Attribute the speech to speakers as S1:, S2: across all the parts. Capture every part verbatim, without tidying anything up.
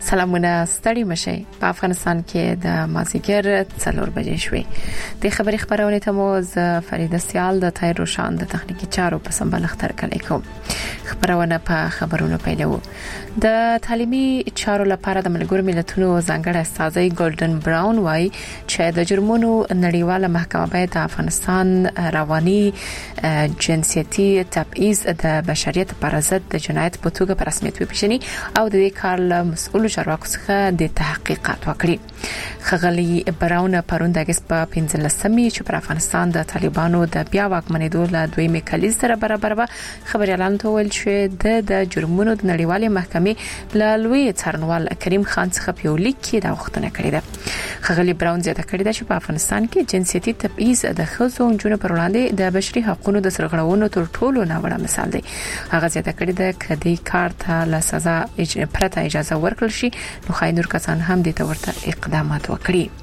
S1: سلامونه ستړي مشه په افغانستان کې د مازیګر څلور بجې شوې د خبري خبرونه ته مو ز فرید سیال د تایر روشان د تخنیکی چارو په سمبل اختر کړی کوم خبرونه په خبرونو پیلو د تعلیمي چارو لپاره د ملګرو ملتونو ځانګړی استاذي ګولډن براون وايي چې د جرمونو نړیواله محکمه باید د افغانستان رواني جنسيتي تبعیض د بشریت پر ضد د جنایت په توګه په رسمیت وپیژني او د دې کار له مسؤل چارواکو څخه د تحقیقات وکړي خغلی براون پرون د اگست په پنځلسمې چې پر افغانستان د طالبانو د بیا واکمنېدو له دویمه کلیز سره برابر و خبري اعلان تول چې د د جرمونو د نړیوالې محکمې له لوی څارنوال کریم خان څخه په لیک کې دا وختونه کړی ده خغلی براون زیاته کړی ده چې په افغانستان کې جنسيتي تبعیض د ښځو او جنونو پر وړاندې د بشري حقوقو د سرغړونو تر ټولو ناوړه مثال دی هغه زیاته کړی ده کدی کار ته له سزا پرته اجازه ورکړل شي نو خاينور کسان هم د تورته اقدامات وکړي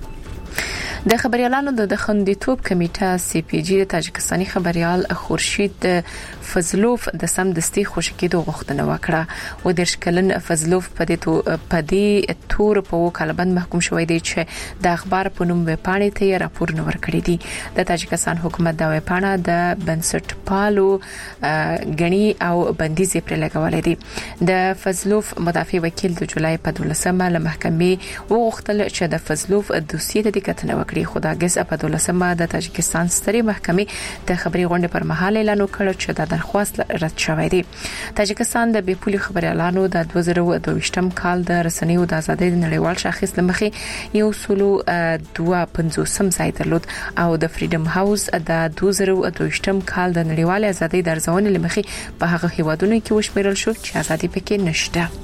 S1: د خبريالانو د خندیتوب کمیټه سی پی جی د تاجکستاني خبريال خورشید فضلوف د سمدستي خوشکېدو غوښتنه وکړه و د شکلن فضلوف په دې په دې تور په کالبند محکوم شوی دی چې د اخبار په نوم وپاڼې ته راپور نور کړی دی د تاجکستان حکومت دا وپاڼه د بنسټ پالو غنی او بندیز پر لګولې دي د فضلوف مدافع وکیل د جولای په دولسمه له محکمې وغوښتل چې د فضلوف دوسیې د کتنه وکړي خو د اگست په دولسمه د تاجکستان ستري محکمې د خبري غونډې پر مهال اعلان وکړ چې د درخواست رد شوی دی تاجکستان د بیپولي خبريالانو د دوه زره او دوه کال د رسنیو د ازادۍ د نړیوال شاخص لمخې یو سلو دوه پنځوسم ځای درلود او د فریډم هاوس د دوه زره او دوه کال د نړیوال ازادۍ د ارزونې لمخې په هغه هیوادونو کې وشمیرل شو چې ازادي پکې نشته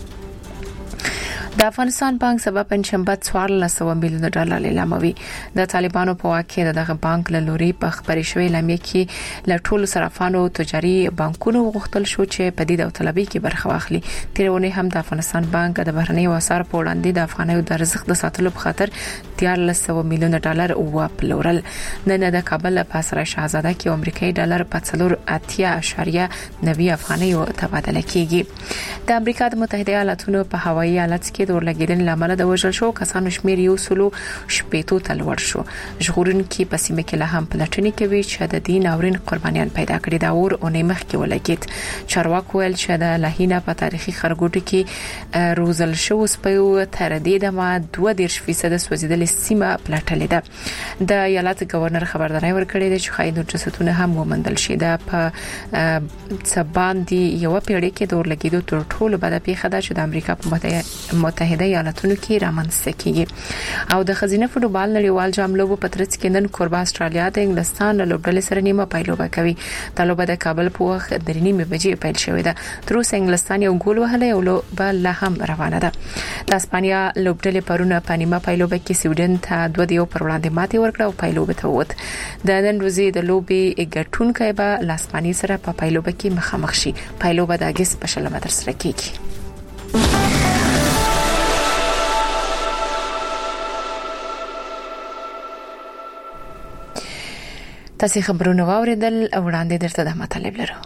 S1: د افغانستان بانک سبا پنځشنبه څوارلس سوه میلیون ډالر لیلاموي د طالبانو په واکه دغه بانک له لوري په خبري شوې لامې کې له ټولو صرافانو تجاري بانکونو غوښتل شو چې په دې داوطلبي کې برخه واخلي تیرونه هم د افغانستان بانک د بهرنۍ وسار په وړاندې د افغانیو د رزق د ساتلو په خاطر دیارلس سوه میلیون ډالر او پلورل نن د کابل په سره شاهزاده کې امریکایي ډالر په څلور اتیا اشاریه نوي افغانیو تبادله کیږي د امریکا د متحده ایالاتونو په هوایي حالت کې د ورلګیدل لامل د وژل شو کسانو شمیر یو سلو شپېتو تلور شو ژغورن کې په سیمه کې له هم پلټنې کوي چې د دین اورین قربانيان پیدا کړي دا اور او نیمخ کې ولګید چارواکو ول چې د لهینه په تاریخي خرګوټ کې روزل شو سپیو تر دې د ما دوه دیرش فیصد سوځیدل سیمه پلټلې ده د ایالت گورنر خبرداري ورکړې ده چې خاينو جسدونه هم ومندل شي دا په سباندي یو پیړۍ کې د ورلګیدو تر ټولو بده پیښه ده چې د امریکا په متحده متحده ایالاتونو کې رامنځته کیږي او د خزینه فوټبال نړیوال جام لوبو په ترڅ کې نن کوربه استرالیا د انګلستان له لوبډلې سره نیمه پایلوبه کوي د لوبه د کابل په وخت د نیمه بجې پیل شوې ده تر اوسه انګلستان یو ګول وهلی او لوبه لا هم روانه ده د اسپانیا لوبډلې پرونه په نیمه پایلوبه کې سویډن ته دوه دیو پر وړاندې ماتې ورکړه او پایلوبه ته ووت د نن ورځې د لوبې ګټونکي به له اسپانیا سره په پایلوبه کې مخامخ شي پایلوبه د اگست په شلمه تر سره کیږي تاسو خبرونه واوریدل او وړاندې درته د مطلب لرو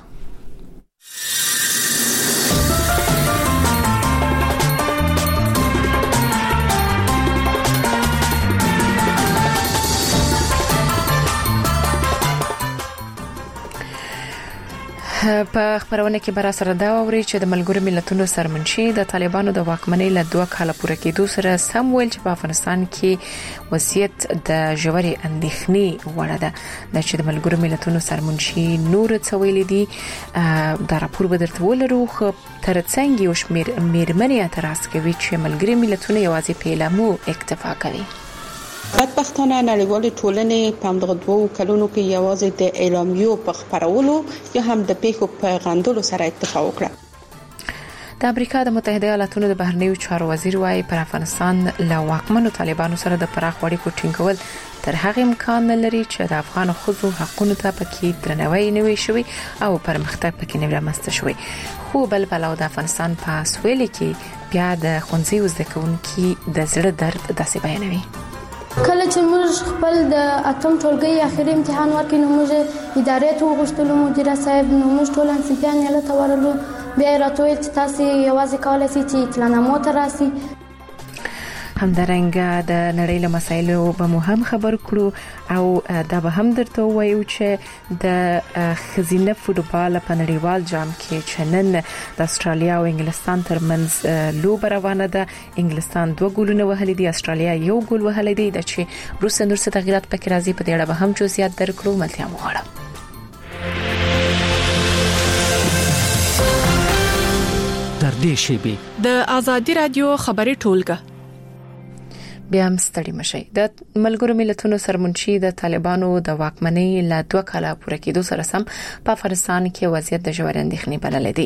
S1: په خبرونه کې بر سره دا ووري چې د ملګرو ملتونو سرمنشي د طالبانو د واکمنۍ له دوه کال پورې کېدو سره سم ویل چې په افغانستان کې وضعیت د ژورې اندېښنې وړ ده د چې د ملګرو ملتونو سرمنشي نور څه ویل دي دا راپور به درته ولرو خو ترڅنګ یو شمیر میرمنې اعتراض کوي چې ملګرو ملتونو یوازې په اعلامو اکتفا کوي
S2: بدبختانه نړیوالې ټولنې په همدغه دوه کلونو کې یوازې د اعلامیو په خبرولو یا هم د پیښو په غندلو سره اکتفا وکړه
S1: د امریکا د متحده ایالاتونو د بهرنیو چارو وزیر وايي پر افغانستان له واکمنو طالبانو سره د پراخ اړیکو ټینګول تر هغه امکان لري چې د افغان ښځو حقوقو ته پکې درناوی نه وي شوی او پرمختګ پکې نه رامنځته شوی خو بل بلاو د افغانستان په سویل کې بیا د خونځي وزدکونکو د زړه درد داسې بیانوي
S3: کله چې موږ خپل د اتم ټولګي اخیری امتحان ورکړو نو موږ ادارې ته وغوښتلو مدیر صاحب نو موږ ټول انسان یې له تورلو بیا راته ویل چې تاسو یوازې کولای شئ چې اطلاعنامو ته راسئ.
S1: همدارنګه د نړۍ له مسایلو به مو هم خبر کړو او دا به هم درته وایو چې د خزینه فوټبال په نړیوال جام کې چې نن د استرالیا او انګلستان ترمنځ لوبه روانه ده. انګلستان دوه ګولونه وهلي دي، استرالیا یو ګول وهلی دی. د چې روسي نور څه تغیرات پکې راځي په دې اړه به هم جزئیات درکړو. ملتیا مو غواړم.
S4: تر دې شیبې
S5: د آزادي رادیو خبري ټولګه
S1: بیا هم ستړي مشي. د ملګرو ملتونو سرمنشي د طالبانو د واکمنۍ له دوه کاله پوره کېدو سره سم په افغانستان کې وضعیت د ژورې اندېښنې بلل دي.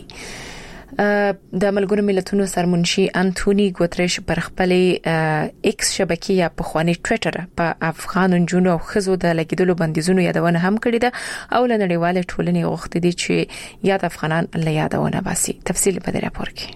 S1: د ملګرو ملتونو سرمنشي انټونی ګوتریش پر خپل ایکس شبکې یا په خواني ټوئیټر په افغان جنونو او خزو د لګیدلو بندیزونو یادونه هم کړې ده او له نړیوال ټولنې غوښتي دي چې یاد افغانان له یادونه باسي. تفصیل په دې راپور کې.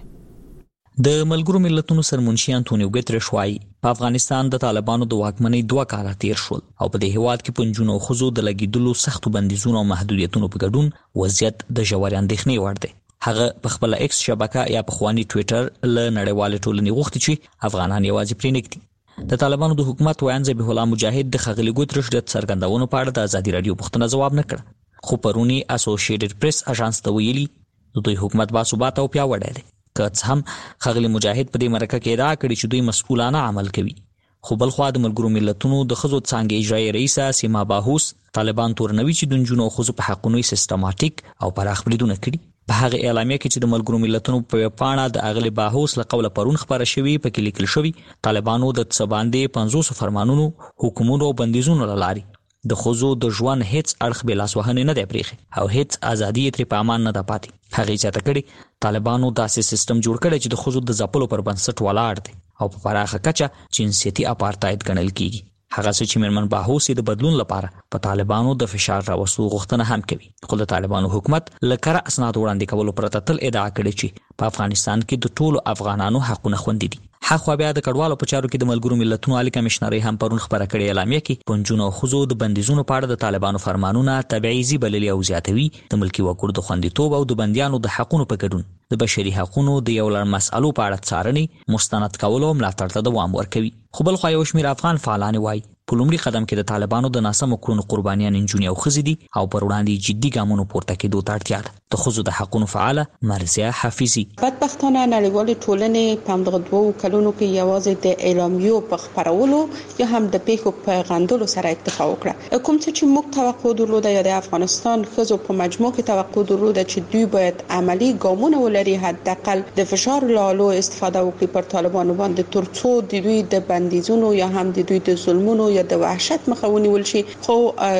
S6: د ملګرو ملتونو سرمنشي انټونیو ګوتریش وايي په افغانستان د طالبانو د واکمنۍ دوه کاله تیر شول او په دې هیواد کې پنځونو خزو د لګیدلو سختو بندیزونو او محدودیتونو په ګډون وضعیت د ژورې اندېښنې وړ دی. هغه په خپل ایکس شبکه یا په خواني ټوئیټر له نړیوال ټولنې غوښتي چې افغانان یوازې پرې نږدي. د طالبانو د حکومت وایي ذبیح الله مجاهد د خغلی ګوتریش د څرګندونو په اړه د ازادي رادیو پوښتنه جواب نه کړ، خو پرونی اسوسییټډ پریس اژانس ته ویلي د دوی حکومت باثبات او پیاوړی دی. که څه هم خغلی مجاهد په دې مرکه کې ادعا کړې چې دوی مسؤلانه عمل کوي، خو بلخوا د ملګرو ملتونو د خزو څنګه اجرایي رئیسه سیما باهوس طالبان تورنوي چې د جنونو خزو په حقونو سیستماتیک او پراخ بریدونه کړي. په هغه اعلامیه کې چې د ملګرو ملتونو په پاڼه د اغلی باهوس له قوله پرون خبره شوې په کې لیکل شوی طالبانو د څباندې پنځوس فرمانونو حکومتونو او بندیزونو لاري د خزو د ژوند هیڅ اړخ به لاس وهنه نه دی پریخي او هیڅ ازادي تر پامان نه ده پاتې. هغه چاته کړي طالبانو داسې سیستم جوړ کړی چې د خزو د ځپلو پر بنسټ ولاړ دی او په پراخه کچه جنسيتي اپارټاید ګڼل کیږي. هغه چې مرمن باهوس د بدلون لپاره په طالبانو د فشار راوستو غوښتنه هم کوي، خو د طالبانو حکومت لکره اسناد وړاندې کولو پرته تل ادعا کړې چې په افغانستان کې د ټولو افغانانو حقونه خوندي دي. حق بیا د کډوالو په چارو کې د ملګرو ملتونو عالی کمشنري هم پرون خبره کړې اعلامیه کې پنځونو خزو د بندیزونو په اړه د طالبانو فرمانونه تبعیضي بللي او زیاتوي، د ملکی وګړو د خوندیتوب او د بندیانو د حقونو په ګډون د بشري حقوقو د یو لړ مسالو په اړه څارنې مستند کول او ملاتړ ته دوام ورکوي. خو بل خو یو شمېر افغان فعالان وایي په لومړي قدم کې د طالبانو د ناسمو کړنو قربانیان انجونې او ښځې دي او پر وړاندې جدي ګامونو پورته کېدو ته اړتیا ده. د ښځو د حقوقو فعاله مرضیه حافظي
S2: بدبختانه نړیوال ټولنې په همدغه دوو کلونو کې یوازې د اعلامیو په خپرولو یا هم د پیښو په غندلو سره اکتفا وکړه. کوم څه چې موږ توقع درلوده یا د افغانستان ښځو په مجموع کې توقع درلوده چې دوی باید عملی ګامونه ولري، حداقل د فشار لالو استفاده وکړي پر طالبانو باندې ترڅو د دوی د بندیزونو یا هم د دوی د ظلمونو یا د وحشت مخه ونیول شي، خو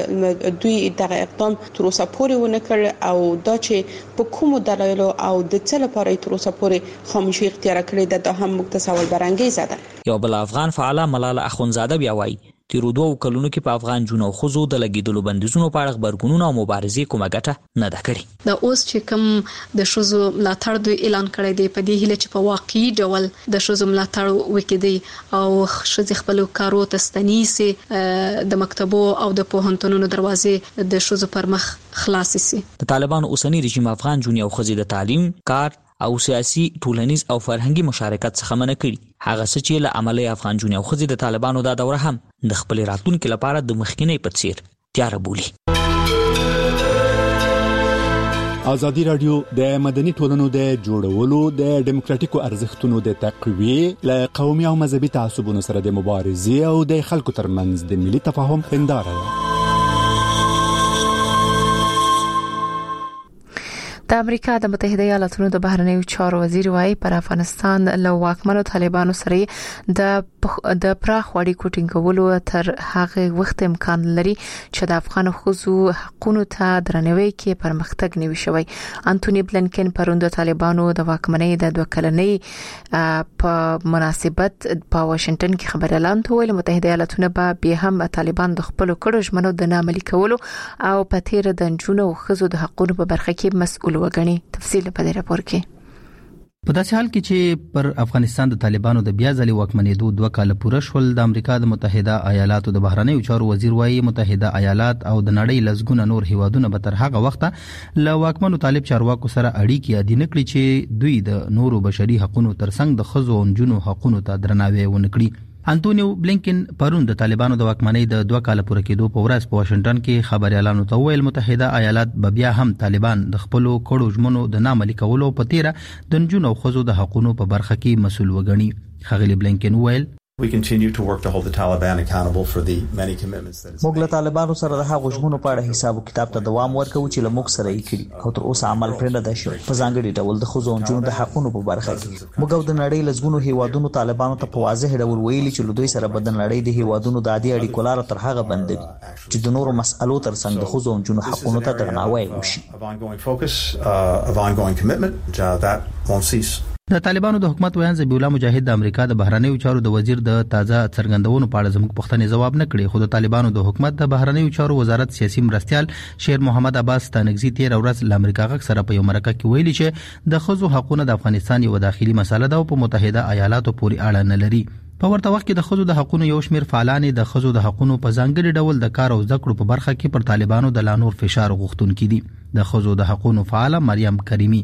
S2: دوی دغه اقدام تر اوسه پورې ونه کړ او دا چې په کومو دلایلو او د څه لپاره تر اوسه پورې خاموشي اختیار کړې ده دا هم موږ ته سوال برانګیزه ده.
S6: یو بل افغان فعاله ملاله اخونزاده بیا وایي تیرو دوه کلونو کې په افغان جنونو خزو د لګیدلو بندیزونو په اړه خبرګونونه او مبارزې کومه ګټه نه ده کړې.
S7: د اوس چې کوم د شوزو ملاتړ دوی اعلان کړی دی په دې هیله چې په واقعي ډول د شوزو ملاتړ وکړي او شوزي خپل کارو ته ستنیسي، د مکتبو او د پوهنتونونو دروازې د شوزو پر مخ خلاص شي.
S6: د طالبانو اوسنی رژیم افغان جنونو او خزې د تعلیم، کار او سیاسي، ټولنیز او فرهنګي مشارکت څخه منع کړي. هغه څه چې له عملي افغان جنونو او خزې د طالبانو دا دوره هم د خپل راتلونکو لپاره د مخکینی په څیر تیار بولي.
S8: ازادي رادیو د مدني ټولنو د جوړولو د ډیموکراتیکو ارزښتونو د تقویه له قومي او مذهبي تعصبونو سره د مبارزې او د خلکو ترمنځ د ملي تفاهم هنداره ده.
S1: د امریکا د متحده ایالاتونو د بهرنیو چارو وزیر وايي پر افغانستان له واکمنو طالبانو سره د د پراخ اړیکو ټینګولو تر هغه وخت امکان لري چې د افغان خصوصو حقوقو ته درناوی کې پرمختګ نیوي شوی. انټونی بلنکن پرون د طالبانو د واکمنۍ د دوه کلنۍ په مناسبت په واشنگټن کې خبر اعلان وکړ متحده ایالاتونه به به هم طالبان د خپل کړو ژمنو د ناملي کولو او په تیر د جنونو او خزو د حقوقو په برخه کې مسؤل وګڼي. تفصیل په دې راپور کې.
S9: په داسې حال کې چې پر افغانستان د طالبانو د بیا ځلې واکمنېدو دوه کال پوره شول، د امریکا د متحده ایالاتو د بهرنیو چارو وزیر وایي متحده ایالات او د نړۍ لزګونه نور هیوادونه به تر هغه وخته له واکمنو طالب چارواکو سره اړیکې عادي نه کړي چې دوی د نورو بشري حقوقو ترڅنګ د ښځو او نجونو حقوقو ته درناوی ونه کړي. انټونیو بلینکن پرون د طالبانو د واکمنۍ د دوه کال پوره کېدو په ورځ په واشنگټن کې خبريالانو ته ویل متحده ایالات به بیا هم طالبان د خپل کړو ژمنو د نامعلي کولو په تیره د نجونو او ښځو د حقوقو په برخه کې مسؤل وګڼي. خغلی بلینکن ویل
S10: We continue to work to hold the Taliban accountable for the many commitments that
S11: موږ له طالبانو سره د هغو ژمنو په اړه حساب او کتاب ته دوام ورکوو چې له موږ سره یې کړي او تر اوسه عمل پرې نه دی شوی. په ځانګړي ډول د ښځو او نجونو د حقوقو په برخه کې موږ د نړۍ لزګونو هیوادونو طالبانو ته په واضح ډول ویلي چې له دوی سره به د نړۍ د هیوادونو د عادي اړیکو لاره تر هغه بندوي چې د نورو مسألو ترڅنګ د ښځو او نجونو حقوقو ته درناوی وشي.
S9: د طالبانو د حکومت ویان ذبیح الله مجاهد د امریکا د بهرنیو چارو د وزیر د تازه څرګندونو په اړه زموږ پوښتنې ځواب نه کړي، خو د طالبانو د حکومت د بهرنیو چارو وزارت سیاسي مرستيال شیر محمد عباس تنگزی تیر ورځ د امریکا غږ سره په یو مرکه کې ویلي چې د ښځو حقوقو د افغانستان یو داخلي مسله ده او په متحده ایالاتو پورې اړه نه لري. په ورته وخت کې د ښځو د حقوقو یو شمېر فعالان د ښځو د حقوقو په ځانګړي ډول د کار او زده کړو په برخه کې پر طالبانو د لانور فشار غوښتونکي دي. د ښځو د حقوقو فعال مریم کریمی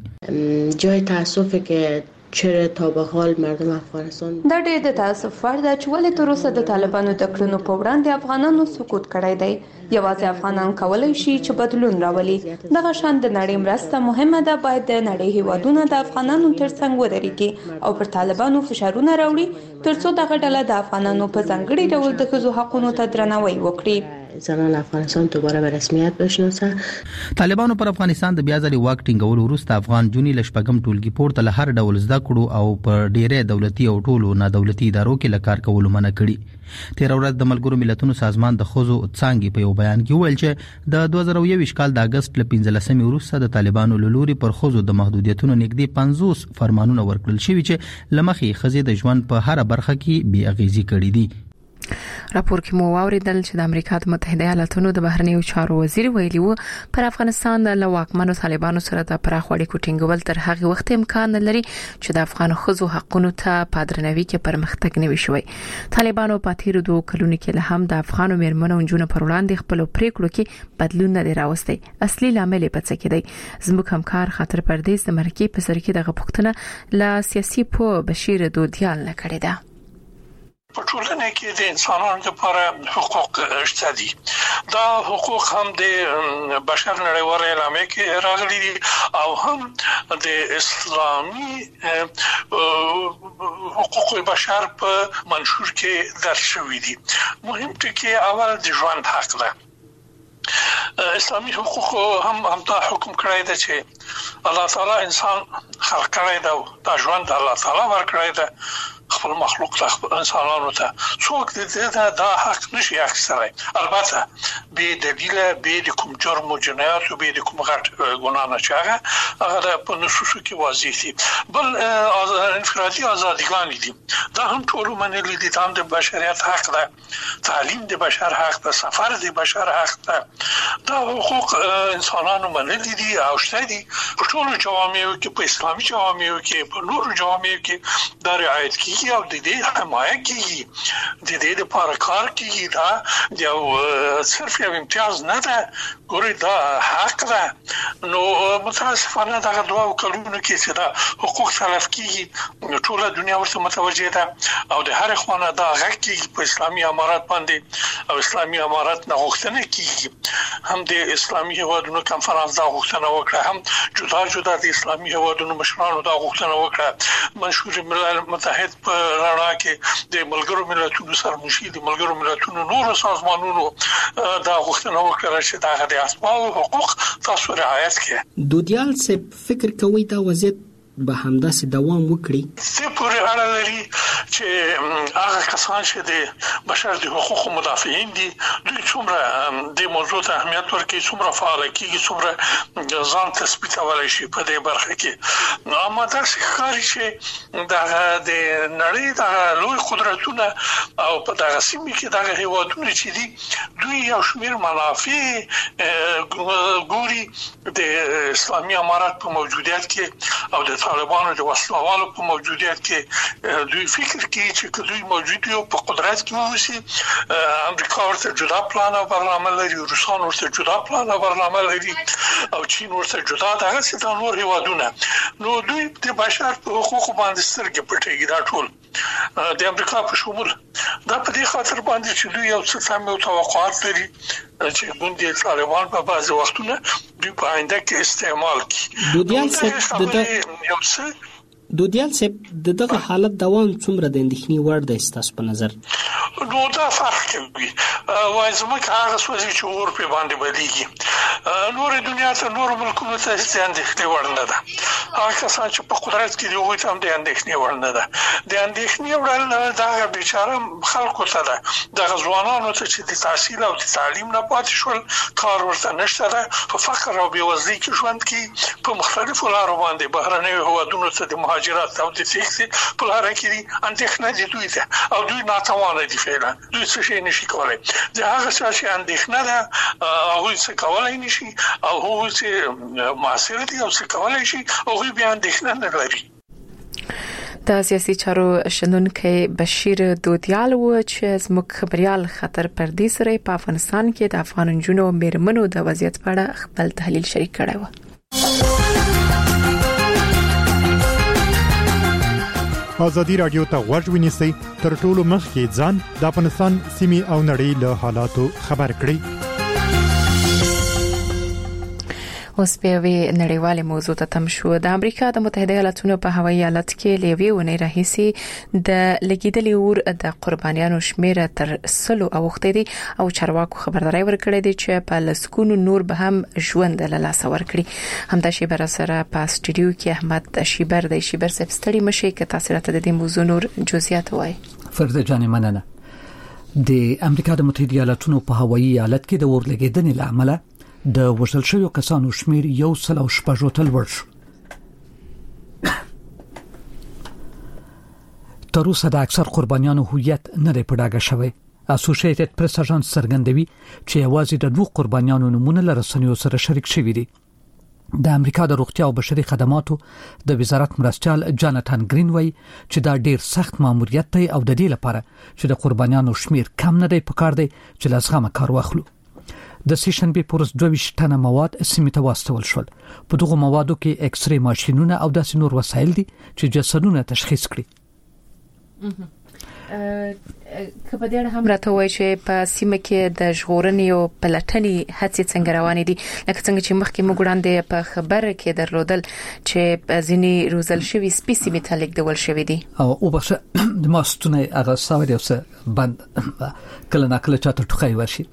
S12: جای تاسفه که چرا تا به حال مردم افغانستان
S13: دا ډېر د تاسف وړ ده چې ولې تر اوسه د طالبانو د کړنو په وړاندې افغانانو سکوت کړی دی. یوازې افغانان کولای شي چې بدلون راولي. دغه شان د نړۍ مرسته مهمه ده، باید د نړۍ هیوادونه د افغانانو ترڅنګ ودرېږي او پر طالبانو فشارونه راوړي ترڅو دغه ډله د افغانانو په ځانګړي ډول د ښځو حقوقو ته درناوی وکړي.
S12: زنان افغانستان دوباره به رسمیت بشناسه.
S9: طالبانو پر افغانستان د بیا ځلې واک ټینګولو وروسته افغان جونی لشپګم ټولګي پورته له هر ډول زده کړو او په ډېرې دولتي او ټولو نه دولتي ادارو کې لکار کول منع کړي. تیر ورځ د ملګرو ملتونو سازمان د خوځو څنګه په یو بیان کې ویل چې د دوه زره یو کال د اگست ل پنځلسمې وروسته د طالبانو لوري پر خوځو د محدودیتونو نږدې پنځوس فرمانونه ورکړل شوي چې لمخې خزې د ژوند په هر برخه کې بي اغیزي کړې دي.
S1: راپور کې مو واوریدل چې د امریکا د متحده ایالاتونو د بهرنیو چارو وزیر ویلي وو پر افغانستان د واکمنو طالبانو سره د پراخ اړیکو ټینګول تر هغه وخت امکان لري چې د افغان ښځو حقوقو ته پادرنوي کې پرمختګ نه وشوي. طالبانو په تیر دوه کلونو کې له هم د افغانو میرمنو او جنونو پر وړاندې خپل پریکړو کې بدلون نه راوستي. اصلي لامل په څه کې دی؟ زموږ همکار خاطر پردیس د مرکې په سر کې دغه پوښتنه ل سیاسي په بشیر دودیال نه کړې ده.
S14: په ټولنه کې د انسانانو لپاره حقوق شته دي. دا حقوق هم د بشر نړیوال اعلامیه کې راغلي دي او هم د اسلامي حقوق بشر په منشور کې درج شوی دي. مهم ټکی اول د ژوند حق ده. اسلامي حقوق هم هم دا حکم کړی دی چې الله تعالی انسان خلق کړی دی او دا ژوند الله تعالی ورکړی دی خپل مخلوق ته انسانانو ته څوک دې دا حق نشي اخیستلی. البته به دلیل به د کوم جرم او جنایت او به د کوم غټ ګناه نه چاغه هغه په نصوصو کې واضح دي. بل انفرادي ازادیګان دي دا هم ټول منلي دي. دا د بشریت حق ده، تعلیم د بشر حق ده، سفر د بشر حق ده. دا حقوق انسانانو منلي دي او شته دي په ټول جوامعو کې، په اسلامي جوامعو کې، په نورو جوامعو کې دا رعایت کیږي او د دې حمایه کیږي. د دې لپاره کار کیږي. دا یو صرف یو امتیاز نه ده، ګوري دا حق ده. نو متاسفانه دا دوه کلونو کې چې دا حقوق تلف کیږي ټول دنیا ورته متوجه ده او د هر خوانه دا غږ کیږي په اسلامي امارات باندې او اسلامي امارات نه غوښتنه کیږي. هم د اسلامي هیوادونو کنفرانس دا غوښتنه وکړه، هم جدا جدا د اسلامي هیوادونو مشرانو دا غوښتنه وکړه. منشور ملل متحد په رڼا کې د ملګرو ملتونو سرمنشي د ملګرو ملتونو نور سازمانونو دا غوښتنه وکړه چې دا د اسباب حقوق تاسو رعایت کړئ.
S4: دودیال څه فکر کوي دا وضعیت به همداسې دوام وکړي؟
S14: څه پورې اړه لري چې هغه کسان چې د بشر د حقوقو مدافعین دي دوی څومره د موضوع ته اهمیت ورکوي، څومره فعال کیږي، څومره ځان تثبیتولای شي په دې برخه کې. نو اما تاسو ښکاري چې د نړۍ د لوی قدرتونه او په دغه سیمه کې دغه هیوادونه چې دي دوی یو شمېر منافع ګوري د اسلامي امارات په موجودیت کې او د طالبانو د وسلوالو په موجودیت کې دوی فکر کوي چې دوی موجود یو په قدرت کې وسی امریکا ورته جدا پلان او برنامه لري روسان ورته جدا پلان او برنامه لري او چین ورته جدا دغه څه نور هیوادونه نو دوی د بشر په حقوقو باندې سترګې پټېږي دا ټول د امریکا په شمول دا په دې خاطر باندې چې دوی یو څه سم او توقعات لري چې ګوندې طالبان په بعض وختونه دوی په آینده کې استعمال کوي
S4: دودیال صاحب د
S14: یو څه
S4: دودیال صاحب دغه حالت دوام څومره د اندېښنې وړ دی ستاسو په نظر
S14: نو دا فرق کوي وای زموږ هغه سوځي چې اور په باندې بدلیږي نور دنیا ته نور ملکونو ته اندېښنې وړ نه ده هغه کسان چې په قدرت کې دی وایي هم د اندېښنې وړ نه ده د اندېښنې وړ دا بیچاره خلکو ته ده د ځوانانو ته چې د تحصیل او د تعلیم نه پاتې شول کار ورته نشته ده په فقر او بېوزلۍ کې ژوند کوي په مختلفو لارو باندې بهرنیو هیوادونو ته د مهاجرت او د تیښتې په لاره کې دي اندېښنه دي دوی ته او دوی ناتوانه دي فعلا دوی څه شي نشي کولای د هغه څه چې اندېښنه ده هغوی څه کولای نشي او هغوی چې معاصر دي او څه کولای شي هغوی بیا اندېښنه نه لري
S1: د سیاسي چارو شنونکي بشیر دودیال و چې زموږ خبريال خطر پردي سره په افغانستان کې د افغان جنونو میرمنو د وضعیت په اړه خپل تحلیل شریک کړی و
S15: ازادي رادیو ته غوږ ونیسئ تر ټولو مخکې ځان د افغانستان سیمې او نړۍ له حالاتو خبر کړئ
S1: اوس په وی نړیواله موضوع ته تم شو د امریکا د متحده ایالاتونو په هوایي ایالت کې لیوی ونې راهیسي د لګیدلي اور د قربانیانو شمیر تر سلو اوخته دي او چارواکو خبرداري ورکړې دي چې په لسکونو نور به هم ژوند له لاس ورکړي همدا شی بر سره په سټډیو کې احمد شیبر د شیبر سپستړي مشي کې تاثیرات د دې موضوع نور جزئیات وای
S16: فرزه جان مننه د امریکا د متحده ایالاتونو په هوایي ایالت کې د اور لګیدنې لامل د وژل شویو کسانو شمیر یو سل او شپږ تل ورش تر اوسه د اکثر قربانیانو هویت نه لري پډاګه شوی اسوسییټډ پریس اژانس څرګندوي چې یوازې د دوه قربانیانو نمونه لرسنیو سره شریک شوی دي د امریکا د روغتیا او بشري خدماتو د وزارت مرستيال جاناتان گرین وای چې دا ډیر سخت ماموریت دی او د دې لپاره چې د قربانیانو شمیر کم نه دی پکار دی چې لازمه کار واخلو د سیشن بي پورس دوه ټنه مواد سیمه ته واستول شول په دغه موادو کې ایکس ری ماشينونه او داسې نور وسایل دي چې جسدونه تشخیص کړي
S1: کله دې هم راته وای چې په سیمه کې د ژغورنې او پلټنې هڅې څنګه روانې دي لکه څنګه چې مخکې موږ وړاندې په خبره کې درلودل چې ځینی روزل شوی سپیسیمي تلک ډول شوی دي
S16: او او بس د ماستونه هغه ساوي اوسه بند کله ناکله چاته ټوخی ورشي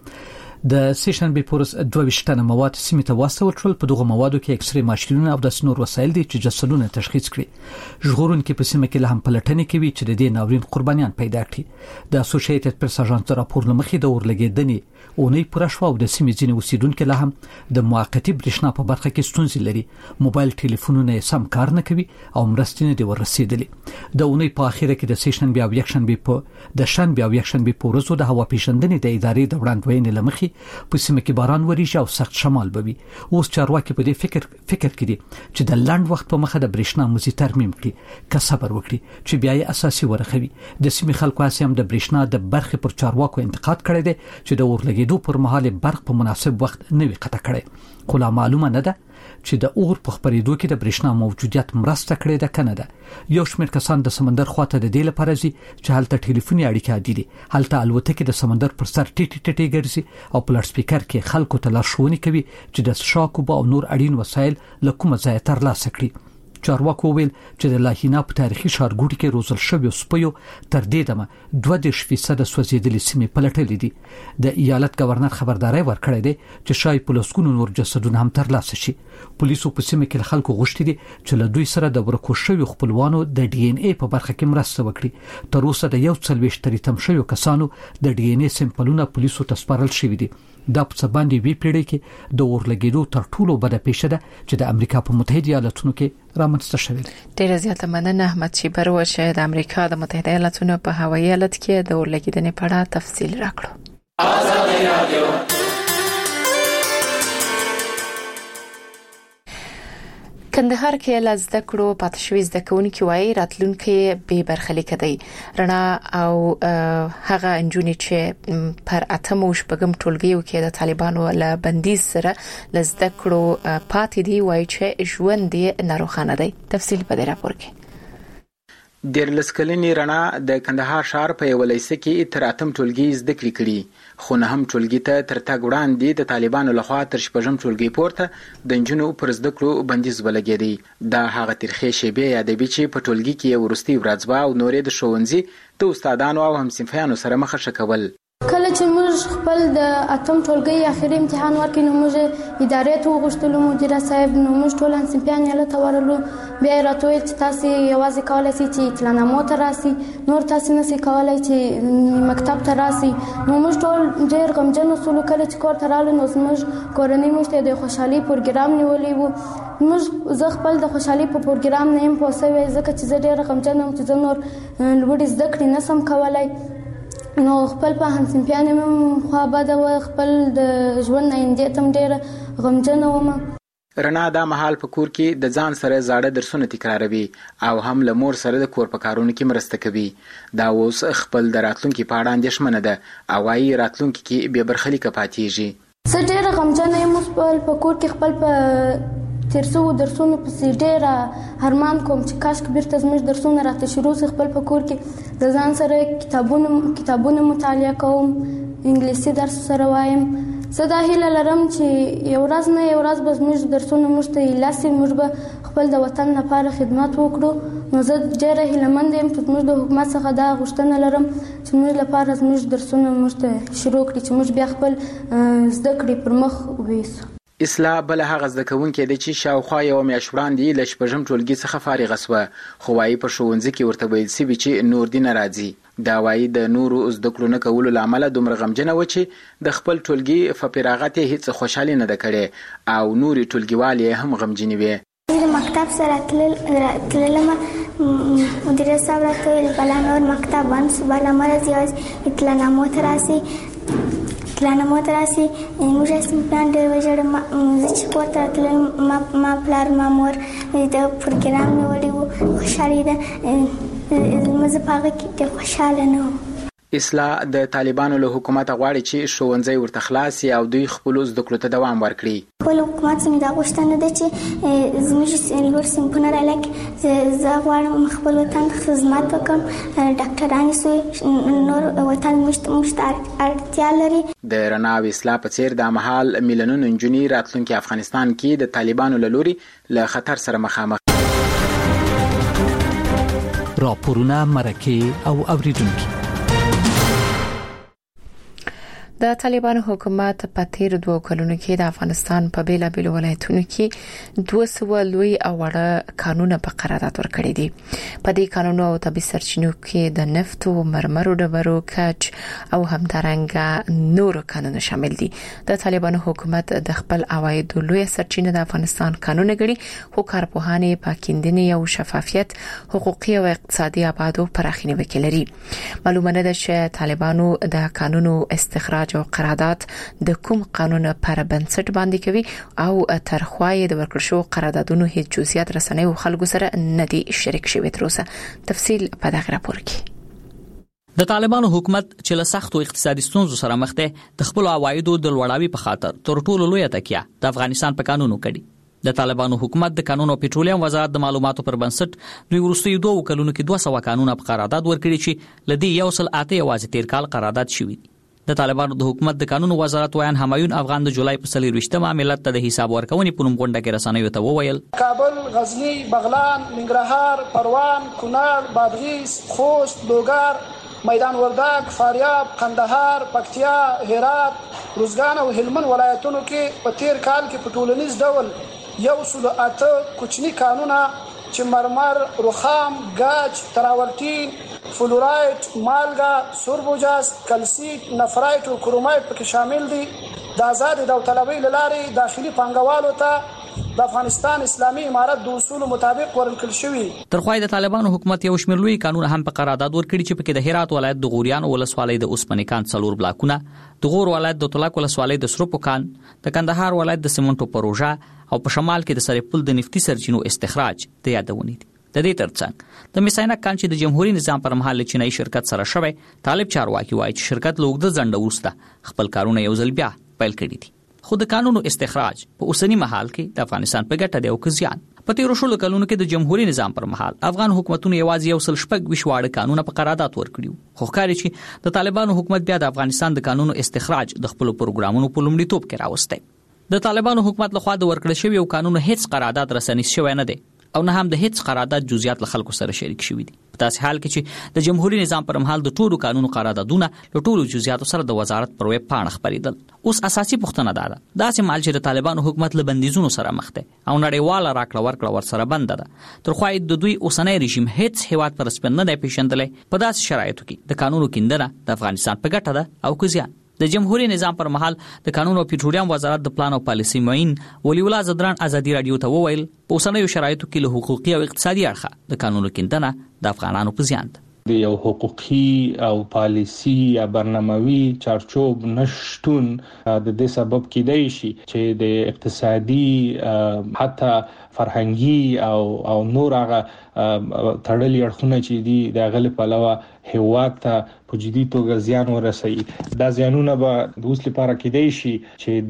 S16: د سیشن بي پورس دوه ټنه مواد سیمه ته واستول شول په دغه موادو کې ایکس ری ماشينونه او د سنور وسایل دي چې جسدونه تشخیص کړي ژغورونکو په سیمه کې له هم پلټنې کوي چې د دې ناورین قربانیان پیدا کړي د اسوسییټډ پریس اژانس راپور لمخې د اورلګیدنې اونۍ پر شو او د سیمې ځینې اوسیدونکو له هم د موقتی برېښنا په برخه کې ستونزې لري موبایل ټلیفونونه سم کار نه کوي او مرستې نه دی ورسېدلې د اونۍ په اخیره کې د سیشن بي او یکشن بي په د شن بي او یکشن بي پورسو د هوا پیژندنې د ادارې د وړاندوینې لمخې په سیمه کې باران وریږي او سخت شمال بوي اوس چارواکي په دې فکر فکر کړي چې د لاند وخت په مخه د برېښنا مزي ترمیم کړي که صبر وکړي چې بیا یې اساسي ورخوي د سیمه خلکو اسیم د برېښنا د برخې پر چارواکو انتقاد کړي دي چې د اورلګیدو پر مهال برق په مناسب وخت نه وي قطع کړي خو لا معلومه نه ده چې د اور په خبرېدو کې د برېښنا موجودیت مرسته کړې ده کنه ده یو شمېر کسان د سمندر خواته د دې لپاره ځي چې هلته ټلیفوني اړیکه عادي هلته الوتکې د سمندر پر سر ټیټ ټیټ ګرځي او په لوډ سپیکر کې خلکو ته لارښوونې کوي چې د شاکو او نور اړین وسایل له کومه ځای تر لاسه کړي چارواکو ویل چې د لاهینا په تاریخي ښارګوټي کې روزل شوی سپیو تر دې دمه دوه دېرش فیصد سوځېدلې سیمې پلټلې دي د ایالت گورنر خبرداري ورکړې ده چې شای پولیسونو نور جسدونه هم تر لاسه شي پولیسو په سیمه کې خلکو غوښتي دي چې له دوی سره د ورکو شوی خپلوانو د ډي ان اي په برخه کې مرسته وکړي تر اوسه د یو څلويشت تری تم شوی کسانو د ډي ان اي سمپلونه پولیسو ته سپارل شوی دي دا په باندې وی پیړۍ کې د اورلګیدو تر ټولو بده پیښه ده چې د امریکا په متحده ایالاتونو کې رامنځته شوې ده
S1: ډیره زیاته مننه احمد شیبر و چې د امریکا د متحده ایالاتونو په هوایي ایالت کې د اورلګیدنې په اړه تفصیل راکړو آزادي رادیو کندهار کې لزده کړو پاتشوي زده کوونکي وایي راتلونکي به برخلیک دی رڼا او هغه انجونی چې پر اتمو شپږم ټولګیو کې د طالبانو له بندیز سره لزده کړو پاتې دی وایي چې ژوند یې ناروخانه دی. تفصیل په دې راپور کې.
S17: ډېر لسکلنی رڼا د کندهار ښار په یو لیسه کې تر اتم ټولګي زده کړې کړي خو نه هم ټولګي ته تر تګ وړاندې د طالبانو لخوا تر شپږم ټولګي پورته د انجونو پر زده کړو بندیز ولګېدی. دا هغه ترخې شیبې یادوي چې په ټولګي کې ورستي ورځ او نورې د ښوونځي د استادانو او همصنفیانو سره مخه شکول.
S3: کله چې موږ خپل د اتم ټولګي اخیری امتحان ورکړو نو موږ ادارې ته وغوښتلو مدیر صاحب نو موږ ټول همصنفیان یې له تورلو بیا راټول چې تاسو یوازې کولای شئ چې اطلاعنامو ته راسي نور تاسو نه شئ کولای چې مکتب ته راسي. نو موږ ټول ډېر غمجن وسو کله چې کور ته رالو نو موږ کورنۍ موږ ته د خوشحالي پروګرام نیولې وو. موږ زه خپل د خوشحالي په پروګرام نه يم پوسوي ځکه چې زه ډېر غمجن یم چې زه نور لوړ زده کړې نسم کولای. نو خپل په همصنفیان مې خو بده و خپل د ژوند نه اندې تم ډېر غمجن وم.
S17: رڼا دا مهال په کور کې د ځان سره زاړه درسونه تکراروي او هم له مور سره د کور په کارونو کې مرسته کوي. دا اوس خپل د راتلونکي په اړه اندېښمنه ده او وايي راتلونکي کې به برخلیک پاتېږي.
S3: زه ډېر غمجن یم خپل په کور کې خپل په ترڅو درسونو پسې ډېر ارمان کوم چې کاش بیرته زموږ درسونه راته شروع شي. خپل په کور کې د ځان سره کتابونه کتابونه مطالعه کوم انګلیسي درس سره وایم. زه دا هیله لرم چې یو ورځ نه یو ورځ به زموږ درسونه موږ ته لاسي موږ به خپل د وطن لپاره خدمت وکړو. نو زه ډېره هیلهمند یم چې موږ د حکومت څخه دا غوښتنه لرم چې موږ لپاره زموږ درسونه موږ ته شروع کړي چې موږ بیا خپل زده کړې پر مخ ویسو.
S17: اصلاح بل هغه زده کوونکې دی چې شاوخوا یو میاشت وړاندې له شپږم ټولګي څخه فارغه سوه خو وايي په ښوونځي کې ورته ویل سوي چې نور دې نه راځي. دا وايي د نورو زده کړو نه کولو له امله دومره غمجنه و چې د خپل ټولګي په فراغت یې هیڅ خوشحالي نه ده کړې او نورې ټولګیوالې هم غمجنې وې.
S18: د مکتب سره تللم مدیر صاحب راته ویل بله نور مکتب بند شو بله مرض یوازې اطلاعنامو ته راسي اطلاعنامو ته راسي. موږ همصنفیان ډېر وژړل زه چې کور ته راتلم ما پلار ما مور د پروګرام نیولی و خوشحالي ده زه په هغه کې ډېر خوشحاله نه وم.
S17: اصلاح د طالبانو له حکومت غواړي چې ښوونځي ورته خلاص شي او دوی خپل زده کړو ته دوام ورکړي.
S18: خپل حکومت څخه دا غوښتنه ده چې زموږ لوړ صنفونه رالیکي. زه غواړم خپل وطن خدمت وکړم ډاکټران شو نور وطن موږ ته اړتیا لري.
S17: د رڼا او اصلاح په څیر د مهال میلیونونو نجونې راتلونکي افغانستان کې د طالبانو له لوري له خطر سره مخامخ.
S16: راپورونه مرکه او اوریدونکو.
S1: د طالبانو حکومت په تیر دوه کلونو کې د افغانستان په بیلا بیل ولایتونو کې دوه سوه لوی او وړه قانون په قرارداد ورکړي دي. په دې قانونو او طبي سرچینو کې د نفت او مرمرو ډبرو کچ او همدارنګه نور قانون شامل دي. د طالبانو حکومت د خپل عوایدو لوی سرچینه د افغانستان قانون غړي خو کارپوهانه پاکیندنې او شفافیت حقوقي او اقتصادي آبادو پراخینه وکړي. معلومه ده چې طالبانو د قانونو استخراج او قرارداد د کوم قانون پر بنسټ باندې کوي او ترخوای د ورکړ شو قراردادونو هیڅ جزئیات رسنۍ او خلکو سره نه دي شریک شوی تر اوسه. تفصیل په دغه راپور کې.
S6: د طالبانو حکومت چې له سختو اقتصادي ستونزو سره مخ دی د خپل عوایدو د لوړاوي په خاطر تر ټولو لوی تکیه د افغانستان په قانونو کړي. د طالبانو حکومت د قانون او پټرولیم وزارت د معلوماتو پر بنسټ دوی ورستي دوه کلونو کې دوه سوه قانون په قرارداد ورکړي چې لدی یو سل اته یوازې تیر کال قرارداد شوی. د طالبانو د حکومت د قانون وزارت وایي همایون افغان د جولای په څلور ویشتمه ملت ته د حساب ورکونې په نوم غونډه کې رسنیو ته وویل
S19: کابل، غزنی، بغلان، ننګرهار، پروان، کونړ، بادغیس، خوست، لوګر، میدان وردګ، فاریاب، قندهار، پکتیا، هرات، روزګان او هلمند ولایتونو کې په تیر کال کې په ټولنیز ډول یو سل اته کوچني قانونه چې مرمر، رخام، ګاج، تراورتین، فلورایت، مالګا، سوربوجاز، کلسیت، نفرایت او کرومایت پکې شامل دي. د آزاد داوطلبۍ لارې داخلي پانګوالو ته د افغانستان اسلامي امارت د اصول مطابق ورکړل شوی.
S6: ترخوای د طالبانو حکومت یو شمېر لوی قانون هم په قرارداد ورکړي چې پکې د هرات ولایت د غوریان ولسوالۍ د اوسپنې کان څلور بلاکونه، د غور ولایت د طلاق ولسوالۍ د سروپو کان، د کندهار ولایت د سیمنټو پروژه او په شمال کې د سرپل د نفتی سرچینو استخراج د یادونې دي. د دې ترڅنګ د میساینا کان چې د جمهوریت نظام پر مهال چینایي شرکت سره شوی، طالب چارواکي وایي چې شرکت لوګد ځنډ ورسته خپل کارونه یو ځل بیا پیل کړي دي. خو د قانونو استخراج په اوسنی مهال کې د افغانستان په ګټه دی او کزيان. په تیرو شلو کلونو کې د جمهوریت نظام پر مهال افغان حکومتونو یوازې یو سل شپږ وشواړه قانون په قرارداد ورکړیو. خو ښکاري چې د طالبانو حکومت بیا د افغانستان د قانونو استخراج د خپل پروګرامونو په لومړیتوب کې راوسته. د طالبانو حکومت لخوا د ورکړل شوی یو قانون هیڅ قرارداد رسنی شوی نه دی او نه هم د هیڅ قرارداد جزئیات له خلکو سره شریک شوی دي. په تاسو حال کې چې د جمهوریت نظام پر مهال د ټولو قانونو قراردادونه له ټولو جزئیاتو سره د وزارت پر ویب پاڼه خبرېدل. اوس اساسي پوښتنه ده دا چې مال چې د طالبانو حکومت له بندیزونو سره مخ دی او نړیواله راکړه ورکړه ورسره بند ده، ترخوا د دوی اوسنۍ رژیم هیڅ هیواد پر سپن نه دی پیژندلی. په داسې شرایطو کې د قانونو کیندنه د افغانستان په ګټه ده او کزيان. د جمهوریت نظام پر مهال د قانون او پټرولیم وزارت د پلان او پالیسي معین ولی الله زدران ازادي رادیو ته وویل په اوسنیو شرایطو کې له حقوقي او اقتصادي اړخه د قانون کیندنه د افغانانو په زیان ده.
S20: د یو حقوقي او پالیسي یا برناموي چارچوب نشټون د دې سبب کېدای شي چې د اقتصادي حتی فرهنګي او او نور هغه تړلې اړخونه چې دي د غل په علاوه هیواد ته په جدي توګه زیان ورسوي. دا زیانونه به د اوس لپاره کېدای شي چې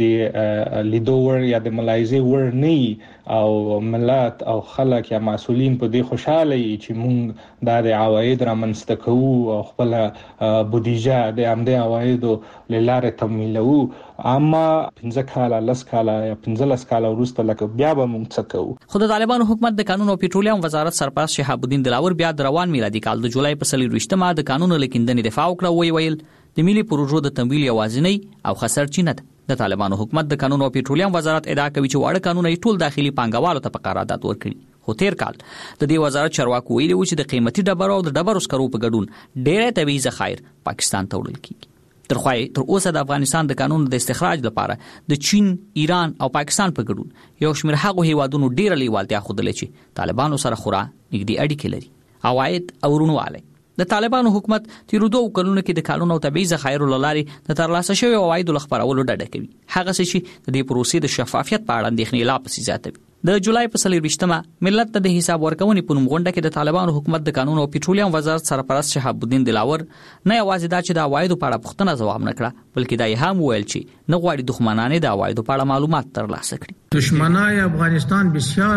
S20: د لیدو ور یا د ملایزي ور نه او ملت او خلک یا مسؤلین په دې خوشاله چې مونږ د عواید را منځته کوو او خپل بودیجه د امده عوایدو لاره تمویلو، اما پنځه کاله لس کاله یا پنځلس کاله وروسته لکه بیا به مونږ څه کوو.
S6: خو د طالبانو حکومت د قانون او پټرولیم وزارت سرپرست شهاب الدین دلاور بیا د روان میلادي کال د جولای په څلورویشتمه د قانون لیکندنې دفاع وکړه. وی ویل د ملي پروژو د تمویل یوازینی او خسر چینه ده. د طالبانو حکومت د قانون او پټرولیم وزارت ادعا کوي چې واړه قانوني ټول داخلي پانګوالو ته په قرارداد ورکړي. خو تیر کال د دې وزارت چارواکو ویلي و چې د قیمتي ډبرو او د ډبرو سکرو په ګډون ډېر طبيعي ذخایر پاکستان ته وړل کیږي. ترخوای تر اوسه د افغانستان د قانون د استخراج لپاره د چین، ایران او پاکستان په ګډون یو شمېر هغه هیوادونو ډېر لیوالتیا خوده چې طالبانو سره خورا نږدې اړیکې لري. عواید او رونواله د طالبانو حکومت تیر دوه کلونو کې د قانون او طبيعي ذخایرو لارې د ترلاسه شوی عواید لخبرولو ډډه کوي. هغه څه چې د دې پروسې د شفافیت په اړه اندېښنې لا پسې زیاتوي. د جولای په څلورویشتمه ملت ته د حساب ورکونې په نوم غونډه کې د طالبانو حکومت د قانون او پټرولیم وزارت سرپرست شهاب الدین دلاور نه یوازې دا چې د عوایدو په اړه پوښتنه ځواب نه کړه، بلکې دا یې هم ویل چې نه غواړي دښمنان د عوایدو په اړه معلومات ترلاسه کړي.
S21: دشمنای افغانستان بسیار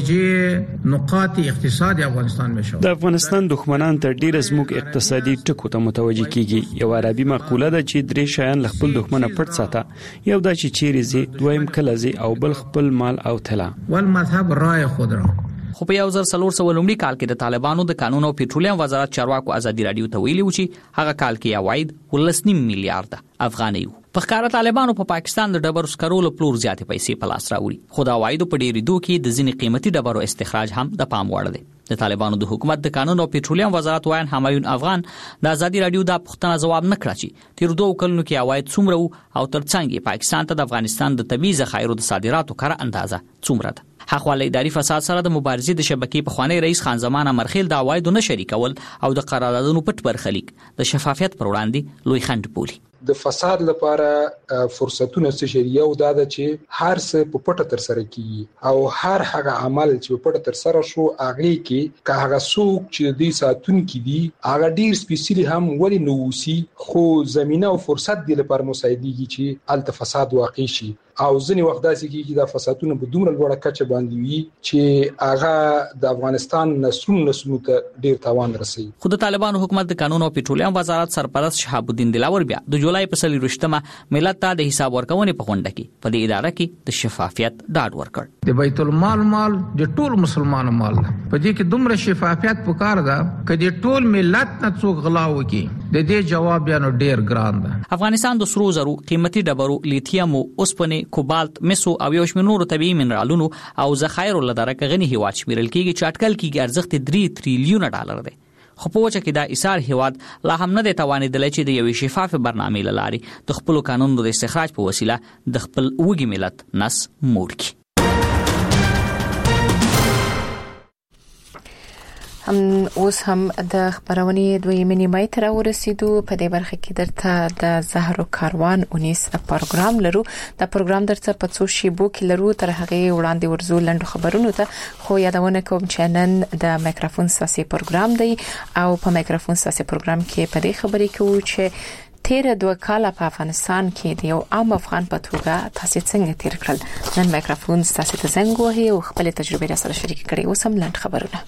S21: متوجه نقاط اقتصادي افغانستان میشو.
S22: د افغانستان دښمنان ته ډیر زموږ اقتصادي ټکو ته متوجه کیږي. یو عربي مقوله ده چې درې شیان له خپل دښمنه پټ ساته، یو دا چې چیرې زی، دویم کله زی او بل خپل مال او طلا.
S21: ول مذهب رای خود را.
S6: خو په یو ځل څلور سوه لومړي کال کې د طالبانو د قانون او پټرولیم وزارت چارواکو ازادي رادیو ته ویلي و چې هغه کال کې عواید ولس نیم میلیارډ افغانۍ وو. په ښکاره طالبانو په پا پاکستان د ډبرو سکرو له پلور زیاتې پیسې په لاس راوړي. خو د عوایدو په ډېرېدو کې د ځینې قیمتي ډبرو استخراج هم د پام وړ دی. د طالبانو د حکومت د قانون او پټرولیم وزارت وایي همایون افغان د ازادي رادیو د پوښتنه ځواب نه کړ چې تیر دوه کلونو کې عواید څومره وو او ترڅنګ پاکستان ته د افغانستان د طبيعي ذخایرو د صادراتو کړه اندازه څومره ده. حقوال اداري فساد سره د مبارزې د شبکې په خوانی رئیس خان زمان امرخیل د عوایدو نه شریکول او د قراردادونو پټ برخلیک د شفافیت پر وړاندې لوی خنډ بولي.
S23: د فساد لپاره فرصتونه څه شریعه او دا چې هر څه په پټه تر سره کیږي او هر هغه عمل چې په پټه تر سره شو هغه کې که هغه څوک چې د ساتون کې دي هغه ډیر سپیشلی هم ولی نووسی خو زمينه او فرصت دی لپاره مساعدېږي چې الته فساد واقع شي او ځنی وخت داسې کیږي چې د فسادونو په دومره لوړه کچه باندې وي چې هغه د افغانستان نسلونو نسلونو ته ډیر تاوان رسوي.
S6: خو د طالبانو حکومت د قانون او پټرولیم وزارت سرپرست شهاب الدین دلاور بیا د جولای په څلورویشتمه ملت ته د حساب ورکونې په غونډه کې په دې اداره کې د شفافیت ډاډ ورکړ.
S21: د بیت المال مال د ټول مسلمانانو مال په دې کې دومره شفافیت پکار ده چې د ټول ملت نه څوک غلا وکړي د دې جواب بیان ډیر ګران ده.
S6: افغانستان د سرو زرو، قیمتي ډبرو، لیتیم او اوسپنې، کوبالت، مسو او یو شمېر نورو طبيعي منرالونو او ذخایرو لدارکه غني هیواد شمیرل کیږي چې اټکل کیږي ارزښت درې تریلیونه ډالر دی. خو په وجه کې دا ایثار هیواد لا هم نه دی توانېدلی چې د یوې شفاف برنامې له لارې د خپلو قانونو د استخراج په وسیله د خپل وږي ملت نس موړ کړي.
S1: هم اوس هم د خبرونې دویمه نیمه تر ورسېدو په دې برخه کې درته د زهرو کاروان اونیس پروګرام لرو. دا پروګرام درته په څو شیبو کې لرو، تر هغه وړاندې ورزو لنډو خبرونو ته خو یادونه کوم چې نن د مایکروفون ساسي پروګرام دی او په مایکروفون ساسي پروګرام کې په دې خبرې کوو چې تیر دوه کاله په افغانستان کې د یو عام افغان په توګه تاسو څنګه تیر کړل. نن مایکروفون تاسو ته زنګ وهي او خپل تجربه را سره شریک کړئ. اوس هم لاند خبرونه.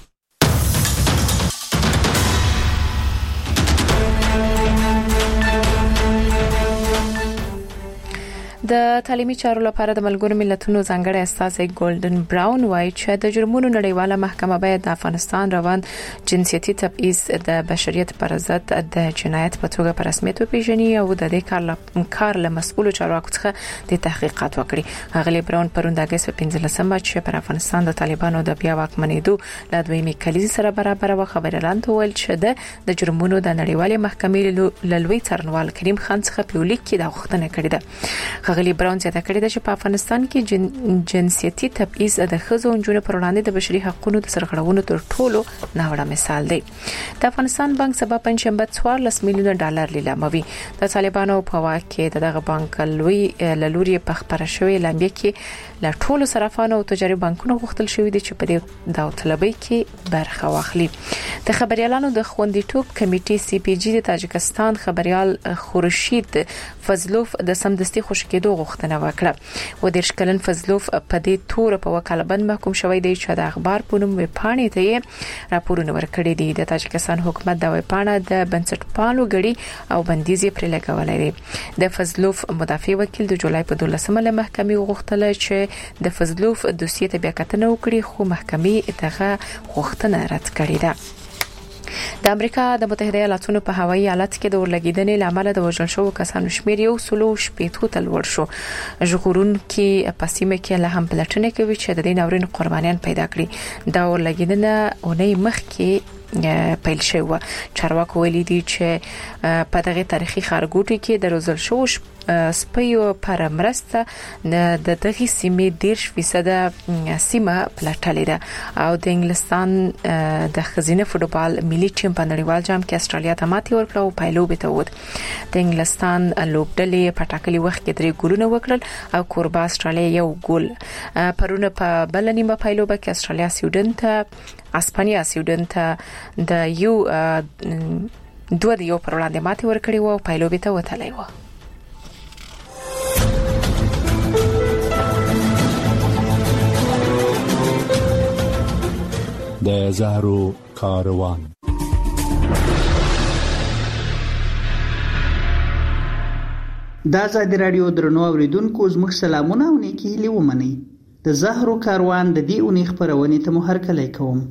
S1: د تعلیمي چارو لپاره د ملګرو ملتونو ځانګړی استازی ګولډن براون وایي چې د جرمونو نړیواله محکمه باید د افغانستان روان جنسيتي تبعیض د بشریت پر ضد د جنایت په توګه په رسمیت وپیژني او د دې کار کار له مسؤلو چارواکو څخه د تحقیقات وکړي. غلی براون پرون د اگست په پنځلسمه چې پر افغانستان د طالبانو د بیا واکمنېدو له دویمې کلیزې سره برابر و خبر اعلان وکړ چې د جرمونو د نړیوالې محکمې له لوی څارنوال کریم خان څخه په لیک کې د غوښتنه کړې ده. غلی براون زیاته کړې ده چې په افغانستان کې جن جنسيتي تبعیض د ښځو او نجونو پر وړاندې د بشري حقوقو د سرغړونو تر ټولو ناوړه مثال دی. د افغانستان بانک سبا پنځشنبه څوارلس میلیونه ډالر لیلاموي. د طالبانو په واک کې دغه بانک لوی لوري په خبره شوې لامبي کې له ټولو صرافانو او تجاري بانکونو غوښتل شوې دي چې په دې داوطلبۍ کې برخه واخلي. د خبريالانو د خوندیتوب کمیټې سی پی جی د تاجکستان خبريال خورشید فضلوف د سمدستي خوشکېدو غوښتنه وکړه. و د شکلن فضلوف په دې تور په وکاله بند محکوم شوی دی چې د اخبار په نوم وپاڼې ته راپورونه ورکړي دي. د تاجکستان حکومت د وپاڼه د بنسټپالو غړي او بندیز پر لګولای دی. د فضلوف مدافع وکیل د جولای په دولسمه له محکمې غوښتل چې د فضلوف دوسیه ته بیا کتنه وکړي، خو محکمې دغه غوښتنه رد کړې ده. د امریکا د متحده ایالاتونو په هوایي حالت کې د ورلګیدنې لامل د وژل شوو کسانو شمیر یو سلو شپېته ته لوړ شو. ژغورون کې په سیمه کې له هم بلټنې کوي چې د دې ناورین قربانیان پیدا کړي. دا ورلګیدنه اونۍ مخکې پیل شوه. چارواکو ویلي دي چې په دغه تاریخي خارګوټي کې د روزل شو سپیو پر مرسته د دغه سیمې دیرش فیصد سیمه پلټلې ده او د انګلستان د خزینه فوټبال ملي ټیم په نړیوال جام کې استرالیا ته ماتې ورکړه او پایلوبې ته ود. د انګلستان لوبډلې په ټاکلي وخت کې درې ګولونه وکړل او کوربه استرالیا یو ګول. پرونه په بل نیمه پایلوبه کې استرالیا سویډن ته اسپانیا سویډن ته د یو دوه د یو پر وړاندې ماتې ورکړې و او پایلوبې ته وتلې و.
S8: د زهرو کاروان.
S2: د آزادي رادیو درنو اوریدونکو زموږ سلامونه او نیکی هیلې ومنئ. د زهرو کاروان د دې اونۍ خبرونې ته مو هرکلی کوم.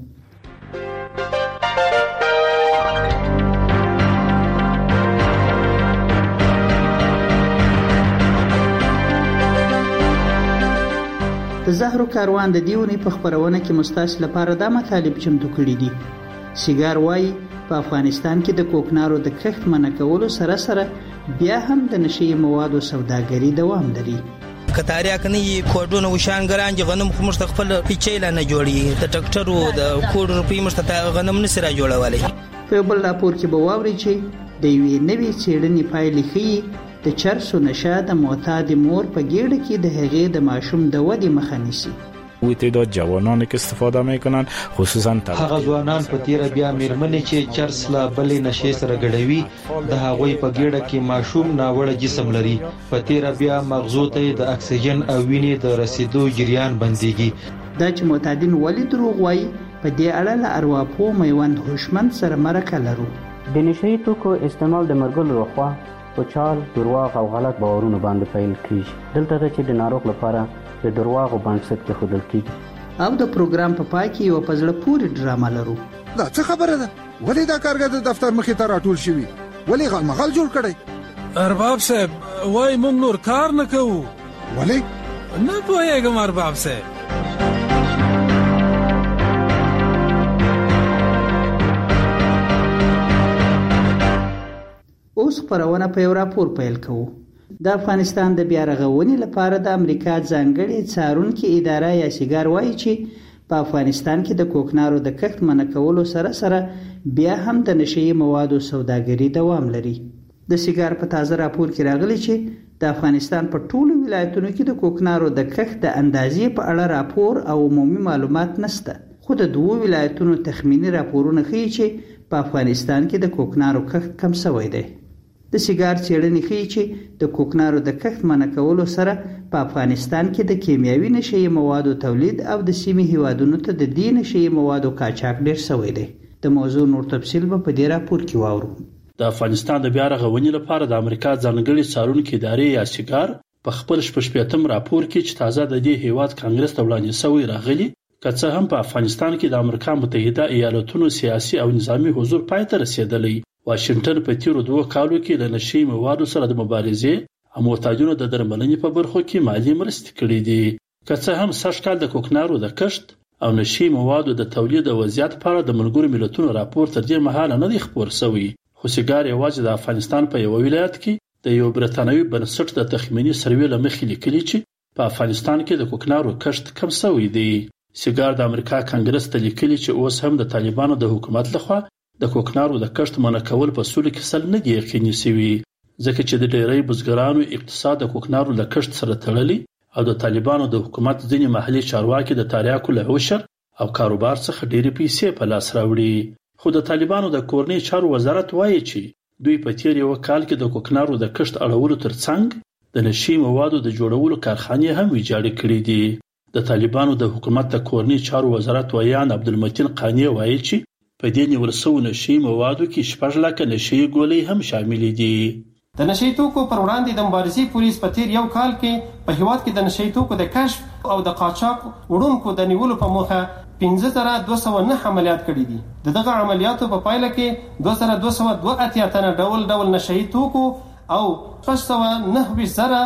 S2: د زهرو کاروان د دیونی په خبرونه کې مستاس لپاره د مطالب چمتو کړی دي. سیګار وای په افغانستان کې د کوکنارو د کښت منع کولو سره سره بیا هم د نشي موادو سوداګري دوام لري.
S5: کتاریا کني کوډونه وشانګران چې غنم خو مشت خپل پیچیلا نه جوړي د ټریکټرو د کوډ روپی مشت غنم نسره جوړولای.
S2: په بل راپور کې به واوري چې د یوې نوې څېړنې پایلې ښيي د چرسو نشه د معتاد مور په ګیډه کې د هغې د ماشوم د ودې مخه نیسي.
S7: وی تعداد جوانانی که استفاده میکنن خصوصا
S24: هغه ځوانان په تیر بیا میرمنې چې چرس لا بلې نشې سره ګډوي د هغوی په ګیډه کې ماشوم ناوړه جسم لري. په تیر بیا مغزو ته د اکسیجن او وینې د رسیدو جریان بنديږي.
S2: دا چې معتادین ولې دروغ وایي په دې اړه له ارواپوه میوند هوشمند سره مرکه لرو.
S25: د نشي توکو استعمال د مرګلو لخوا په چال درواغ او غلط باورونو باندې پیل کیږي. دلته د چې د ناروغ لپاره د درواغ بنسټ کې خودل کیږي.
S2: او د پروګرام په پای کې یو پزړه پوری ډرامه لرو.
S26: دا څه خبره ده؟ ولې دا کارګر د دفتر مخې ته راټول شوی؟ ولې غل مغل جوړ کړي؟
S27: ارباب صاحب وای موږ نور کار نه کوو.
S26: ولې؟
S27: نه پوهیږم ارباب صاحب.
S2: اوس خبرونه په یو راپور پیل کوو. د افغانستان د بیا رغونې لپاره د امریکا ځانګړي څارونکو اداره یا سیګار وایي چې په افغانستان کې د کوکنارو د کښت منع کولو سره سره بیا هم د نشئی موادو سوداګري دوام لري. د سیګار په تازه راپور کې راغلی چې د افغانستان په ټولو ولایتونو کې د کوکنارو د کښت د اندازې په اړه راپور او عمومي معلومات نشته، خو د دوو ولایتونو تخمینی راپورونه ښیي چې په افغانستان کې د کوکنارو کښت کم شوی دی. د سیګار څېړنې ښیي چې د کوکنارو د کښت منع کولو سره په افغانستان کې د کیمیاوي نشئی موادو تولید او د سیمې هیوادونو ته د دې نشئی موادو قاچاق ډېر شوی دی. د موضوع نور تفصیل به په دې راپور کې واورو.
S4: د افغانستان د بیا رغونې لپاره د امریکا ځانګړي څارونکي ادارې یا سیګار په خپل شپږ شپېتم راپور کې چې تازه د دې هیواد کانګرس ته وړاندې شوی راغلی، که څه هم په افغانستان کې د امریکا متحده ایالاتونو سیاسي او نظامی حضور پای ته رسیدلی، واشنگټن په تیرو دوه کالو کې د نشئی موادو سره د مبارزې او محتاجانو د درملنې په برخو کې مالی مرستې کړې دي. که څه هم سږ کال د کوکنارو د کښت او نشئی موادو د تولید او وضعیت په اړه د ملګرو ملتونو راپور تر دې مهاله نه دی خپور شوی، خو سیګار یوازې د افغانستان په یو ولایت کې د یو برتانوي بنسټ د تخمینی سروې له مخې لیکلي چې په افغانستان کې د کوکنارو کښت کم شوی دی. سیګار د امریکا کانګرس ته لیکلي چې اوس هم د طالبانو د حکومت لخوا د کوکنارو د کښت منع کول په سولې کې سل نه دی یقیني شوی، ځکه چې د ډیری بزګرانو اقتصاد د کوکنارو د کښت سره تړلی او د طالبانو د حکومت ځینې محلي چارواکي د تریاکو له عشر او کاروبار څخه ډېرې پیسې په لاس راوړي. خو د طالبانو د کورنۍ چارو وزارت وایي چې دوی په تیر یو کال کې د کوکنارو د کښت اړولو ترڅنګ د نشئی موادو د جوړولو کارخانې هم ویجاړې کړې دي. د طالبانو د حکومت د کورنۍ چارو وزارت ویان عبدالمتین قانی وایي چې په دې نیول شوو نشئی موادو کې شپږ لکه نشئی ګولۍ هم شامل دي.
S9: د نشئی توکو پر وړاندې د مبارزې پولیس په تیر یو کال کې په هیواد کې د نشئی توکو د کشف او د قاچاق وړونکو د نیولو په موخه پنځه زره دوه سوه نه عملیات کړي دي. د دغه عملیاتو په پایله کې دوه زره دوه سوه دوه اتیا تنه ډول ډول نشئی توکو او شپږ سوه نهه ویشت زره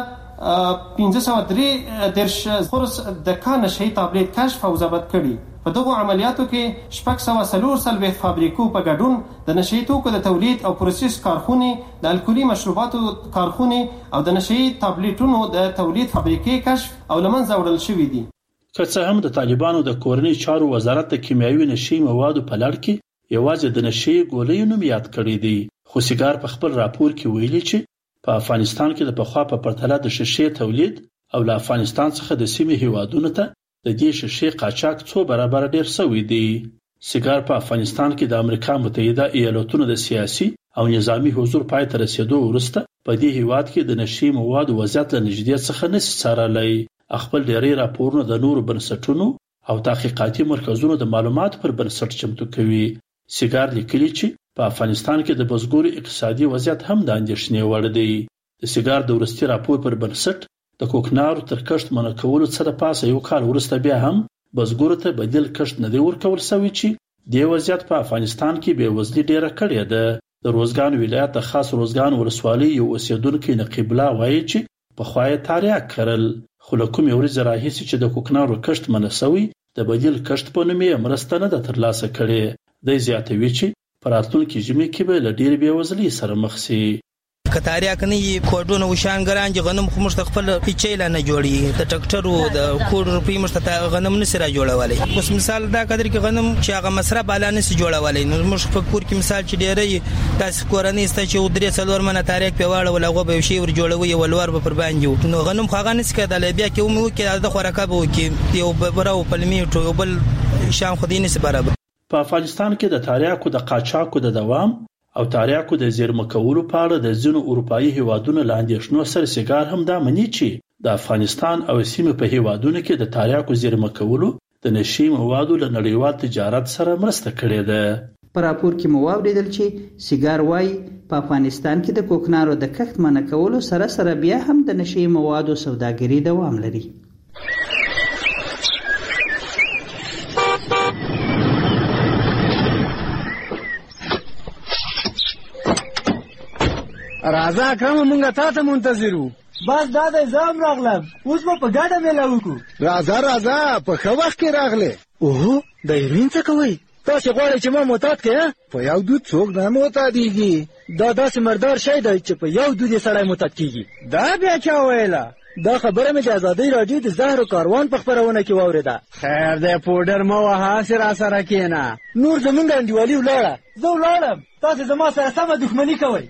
S9: پنځه سوه درې دېرش قرص د کا نشئی تابلیت کشف او ضبط کړي. په دغو عملیاتو کې شپږ سوه څلور څلوېښت فابریکو په ګډون د نشئی توکو د تولید او پروسس کارخونې، د الکولي مشروباتو کارخونې او د نشئی تابلیټونو د تولید فابریکې کشف او له منځه وړل شوي دي.
S4: که څه هم د طالبانو د کورنۍ چارو وزارت د کیمیاوي نشئی موادو په لړ کې یوازې د نشئی ګولیو نوم یاد کړی دی، خو سیګار په خپل راپور کې ویلي چې په افغانستان کې د پخوا په پرتله د شیشې تولید او له افغانستان څخه د سیمې هیوادونو ته د دې شیشې قاچاق څو برابر ډیر شوی دی. سیګار په افغانستان کې د امریکا متحده ایالاتونو د سیاسي او نظامی حضور پای ته رسیدو وروسته په دې هیواد کې د نشئی موادو وضعیت له نږدې څخه نشي څارلی. خپل ډیری راپورونه د نورو بنسټونو او تحقیقاتي مرکزونو د معلوماتو پر بنسټ چمتو کوي. سیګار لیکلي چې په افغانستان کې د بزګرو اقتصادي وضعیت هم د اندېښنې وړ دی. د سیګار د وروستي راپور پر بنسټ د کوکنارو تر کښت منع کولو څخه د پاسه یو کال وروسته بیا هم بزګرو ته بدیل کښت نه دی ورکول شوی چې د وضعیت په افغانستان کې بېوزلي ډیره کړې ده. د روزګان ولایت د خاص روزګان ولسوالۍ یو اوسیدونکی نقیب الله وایي چې پخوا یې تریاک کرل، خو له کومې ورځې راهیسې چې د کوکنارو کښت منع شوی د بدیل کښت په نوم یې مرسته نه ده ترلاسه کړې. دی زیاتوي چې په راتلونکي ژمي کې به له ډېرې بېوزلۍ سره مخ شي.
S5: که تاریاک نه وي کوډونه وشانګران چې غنم خو موږ خپل پیچې لا نه جوړي، د ټکټرو د کوډ روپۍ موږ ته غنم نسي را جوړولی. اوس مثال دا قدر کې غنم چې هغه مصرف بالا نسي جوړولی، نو موږ په کور کې مثال چې ډېری داسې کورنۍ شته چې درې څلور منه تاریاک پې واړول، هغه به یو شی ور جوړوي ولور به پر باندې، نو غنم خو هغه نسي کېدلی. بیا کې ومې وکړي د خوراکه به وکړي یو ببره او پلمیټ یو بل شان خو دې نسي برابر.
S4: په افغانستان کې د تریاکو د قاچاقو د دوام او تریاکو د زیرمه کولو په اړه د ځینو اروپایي هیوادونو له اندېښنو سره سیګار هم دا مني چې د افغانستان او سیمې په هیوادونو کې د تریاکو زیرمه کولو د نشئی موادو له نړیوال تجارت سره مرسته کړې ده.
S2: په راپور کې مو واوریدل چې سیګار وايي په افغانستان کې د کوکنارو د کښت منع کولو سره سره بیا هم د نشئی موادو سوداګري دوام لري.
S10: راځه اکرم مونږه تا ته منتظر وو.
S11: بس دا د ځام راغلم، اوس به په ګډه میله وکړو.
S10: راځه راځه په ښه وخت کې راغلې. اوهو د هیروین څه کوئ؟ تاسې غواړئ چې ما معتاد کړې؟ په یو دود څوک نه معتادېږي.
S11: دا داسې مردار شی دی چې په یو دود یې سړی معتاد کېږي.
S10: دا بیا چا ویله؟
S11: دا خبره مې د ازادۍ راډیو د زهرو کاروان په خپرونه کې واورېده.
S10: خیر دی پوډر مه وهه هسې راسره کښېنه.
S11: نور زمونږ انډیوالي ولاړه. زه ولاړم، تاسې زما سره سمه دښمني کوئ.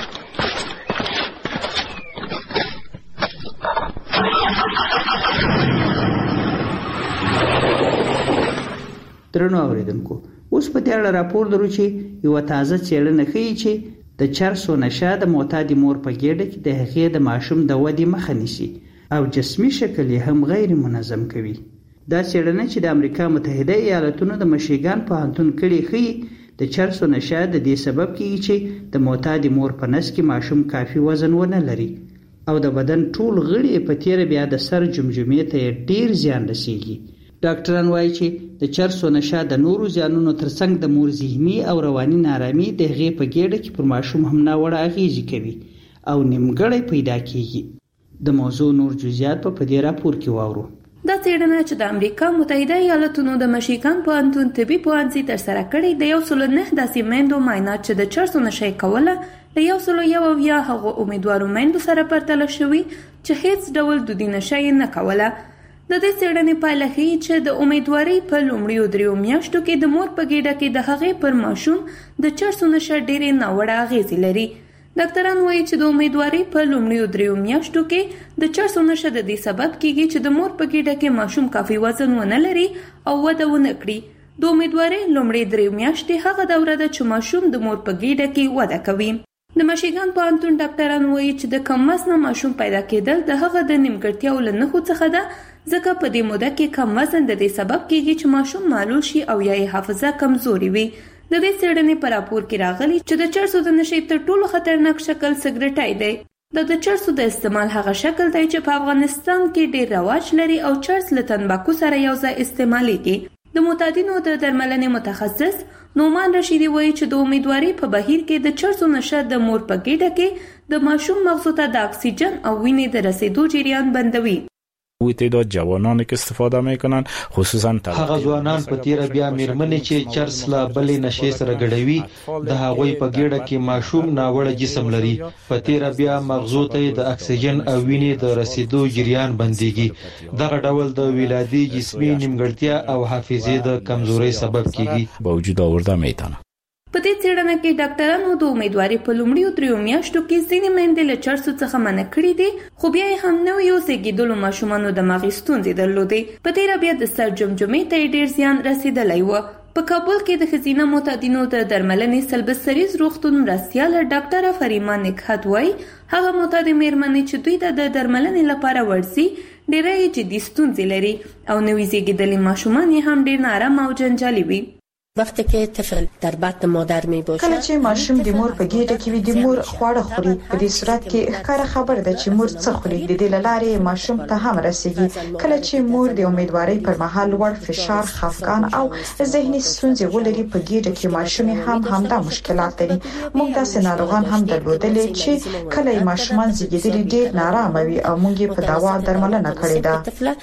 S2: درنو اوریدونکو، اوس په دې اړه راپور لرو چې یوه تازه څېړنه ښیي چې د چرسو نشه د معتادې مور په ګېډه کې د هغې د ماشوم د ودې مخه نیسي او جسمي شکل یې هم غیر منظم کوي. دا څېړنه چې د امریکا متحده ایالتونو د مشیګان پوهنتون کړې ښیي د چرسو نشه د دې سبب کیږي چې د معتادې مور په نس کې ماشوم کافي وزن ونه لري او د بدن ټول غړي په تیره بیا د سر جمجمې ته ډیر زیان رسیږي. ډاکټران وایي چې د چرسو نشه د نورو زیانونو ترڅنګ د مور ذهني او رواني نارامي د هغې په ګېډه کې پر ماشوم هم ناوړه اغېزې کوي او نیمګړی پیدا کیږي. د موضوع نور جزئیات په دې راپور کې واورو.
S3: دا څېړنه چې د امریکا متحده ایالتونو د مشیګان پوهنتون طبي پوهنځي ترسره کړې د یو سل نه داسې میندو معاینات چې د چرسو نشه یې کوله د یو سل یو اویا هغو امیدوارو میندو سره پرتله شوي چې هیڅ ډول دودي نشه یې نه کوله. د دې څېړنې پایله ښیي چې د امیدوارۍ په لومړیو دریو میاشتو کې د مور په ګېډه کې د هغې پر ماشوم د چرسو نشه ډېرې ناوړه اغېزې لري. ډاکټران وایي چې د امیدوارۍ په لومړیو دریو میاشتو کې د چرسو نشه د دې سبب کیږي چې د مور په ګېډه کې ماشوم کافي وزن ونه لري او وده ونه کړي. د امیدوارۍ لومړۍ دریو میاشتې هغه دوره ده چې ماشوم د مور په ګېډه کې وده کوي. د مشیګان پوهنتون ډاکټران وایي چې د کم وزنه ماشوم پیدا کېدل د هغه د نیمګړتیاو له نښو څخه ده، ځکه په دې موده کې کم وزن د دې سبب کیږي چې ماشوم معلول شي او یا یې حافظه کمزوري وي. د دې څېړنې په راپور کې راغلي چې د چرسو د نشې تر ټولو خطرناک شکل سګریټای دی. دا د چرسو د استعمال هغه شکل دی چې په افغانستان کې ډېر رواج لري او چرس له تنباکو سره یو ځای استعمالیږي. د معتادینو د درملنې متخصص نومان رشیدي وایي چې د امیدوارۍ په بهیر کې د چرسو نشه د مور په ګېډه کې د ماشوم مغزو ته د اکسیجن او وینې د رسیدو جریان بندوي.
S7: وی تعداد جوانانی که استفاده میکنن خصوصا
S24: هغه ځوانان په تیر بیا میرمنې چې چرس لا بلې نشې سره ګډوي د هغوی په ګېډه کې ماشوم ناوړه جسم لري په تیر بیا مغزو ته د اکسیجن او وینې د رسیدو جریان بنديږي. دغه ډول د ولادي جسمي نیمګړتیا او حافظې د کمزورۍ سبب کیږي.
S7: با وجود آورده میتونه
S3: په دې څېړنه کې ډاکټرانو د امیدوارۍ په لومړیو دریو میاشتو کې ځینې میندې له چرسو څخه منع کړي دي، خو بیا یې هم نویو زېږېدلو ماشومانو دماغي ستونزې درلودې. په تېره بیا د سر جمجمې ته یې ډېر زیان رسېدلی و. په کابل کې د ښځینه معتادینو د درملنې سلبستریز روغتون مرستیاله ډاکټره فریما نکهت وایي هغه معتادې میرمنې چې دوی ته د درملنې لپاره ورځي ډېری یې جدي ستونزې لري او نوي زېږېدلي ماشومان یې هم ډېر نارامه او جنجالي وي.
S12: وقتی که طفل در بطن مادر می باشه
S13: کله چې ماشوم د مور په ګېډه کې وي د مور خواړه خوري په دې صورت کې ښکاره خبره ده چې مور څه خوري د دې لارې ماشوم ته هم رسیږي. کله چې مور د امیدوارۍ پر مهال لوړ فشار، خفګان او ذهني ستونزې ولري په ګېډه کې ماشوم هم همدا مشکلات لري. موږ داسې ناروغان هم درلودلې چې کله یې ماشومان زیږېدلي ډېر نارامه وي او موږ یې په دوا درملنه کړې ده.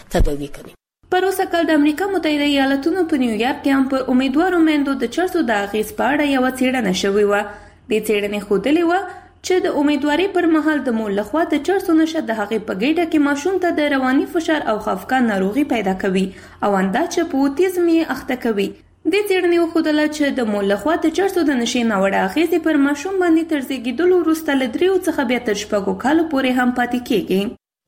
S3: پر اوسه کال د امریکا متحده ایالتونو په نیویارک کې هم پر امیدوارو میندو د چرسو د اغېز په اړه یوه څېړنه شوې وه. دې څېړنې ښودلې وه چې د امیدوارۍ پر مهال د مور لخوا د چرسو نشه د هغې په ګېډه کې ماشوم ته د رواني فشار او خفګان ناروغي پیدا کوي او اندا چې په اوتیزم یې اخته کوي. دې څېړنې وښودله چې د مور لخوا د چرسو د نشې ناوړه اغېزې پر ماشوم باندې تر زېږېدلو وروسته له دریو څخه بیا تر شپږو کالو پورې هم پاتې کېږي.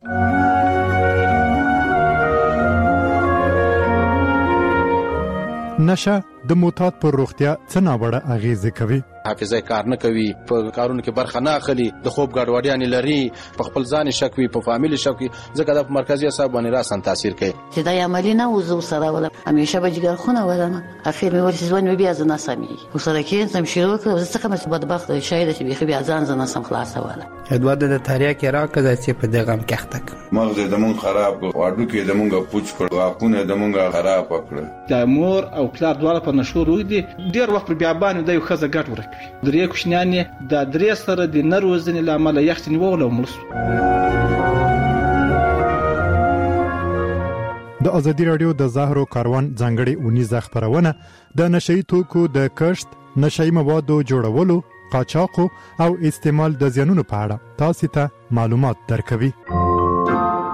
S8: نشه د معتاد پر روغتیا څه ناوړه اغېزې کوي؟
S14: حافظه کار نه کوي، په کارونو کې برخه نه اخلي، د خوب ګډوډیاں لري، په خپل ځان شک وي، په فامیل شک وي، ځکه د مرکزي اعصاب باندې راسن تاثیر کوي.
S15: چې دا عملی نه وزو سره ولا همیشه به جګر خونه ولنه اخر مې ورسې ځوان بیا ځنه سمي وسره کې سم شروع کړ زه څنګه مې بدبخت شاید چې بیا ځان ځنه سم خلاص ولا
S17: ادوار د تاریخ کې راکړه چې په دغه هم کېختک
S18: مغز د مون خراب واډو کې د مونږه پوچ کړ واکونه د مونږه خراب کړ.
S28: د مور او پلار دواړه په نشو روي دي ډیر وخت بیا باندې د یو خزه ګټ ورکوي. درې کوشنیانې د درې سره د نروزنې لامل یختنی وول او ملس.
S8: د ازادي رادیو د زهرو کاروان ځانګړي اونیزه خبرونه د نشئی توکو د کښت، نشئی موادو جوړولو، قاچاقو او استعمال د زیانونو په اړه تاسو ته معلومات درکوي.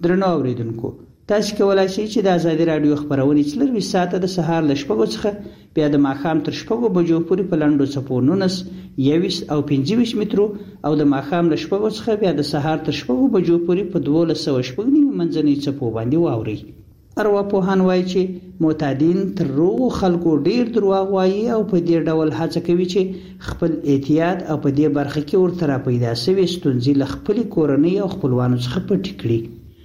S2: درنو اوریدونکو، تاسو کولای شئ چې د آزادي رادیو خبرونه څلور ساعته د سهار ل شپږو څخه بیا د ماښام تر شپږو بجو پورې په لنډو څپو نولس، یویس او پنځه ویشت مترو او د ماښام ل شپږو څخه بیا د سهار تر شپږو بجو پورې په دولس سوه شپږ نیمې منځنۍ څپو باندې واورئ. ارواپوهان وایي چې معتادین تر روغو خلکو ډیر دروغ وایي او په دې ډول هڅه کوي چې خپل احتیاط او په دې برخه کې ورته را پیدا شوي ستونزې له خپلې کورنۍ او خپلوانو څخه پټې کړي.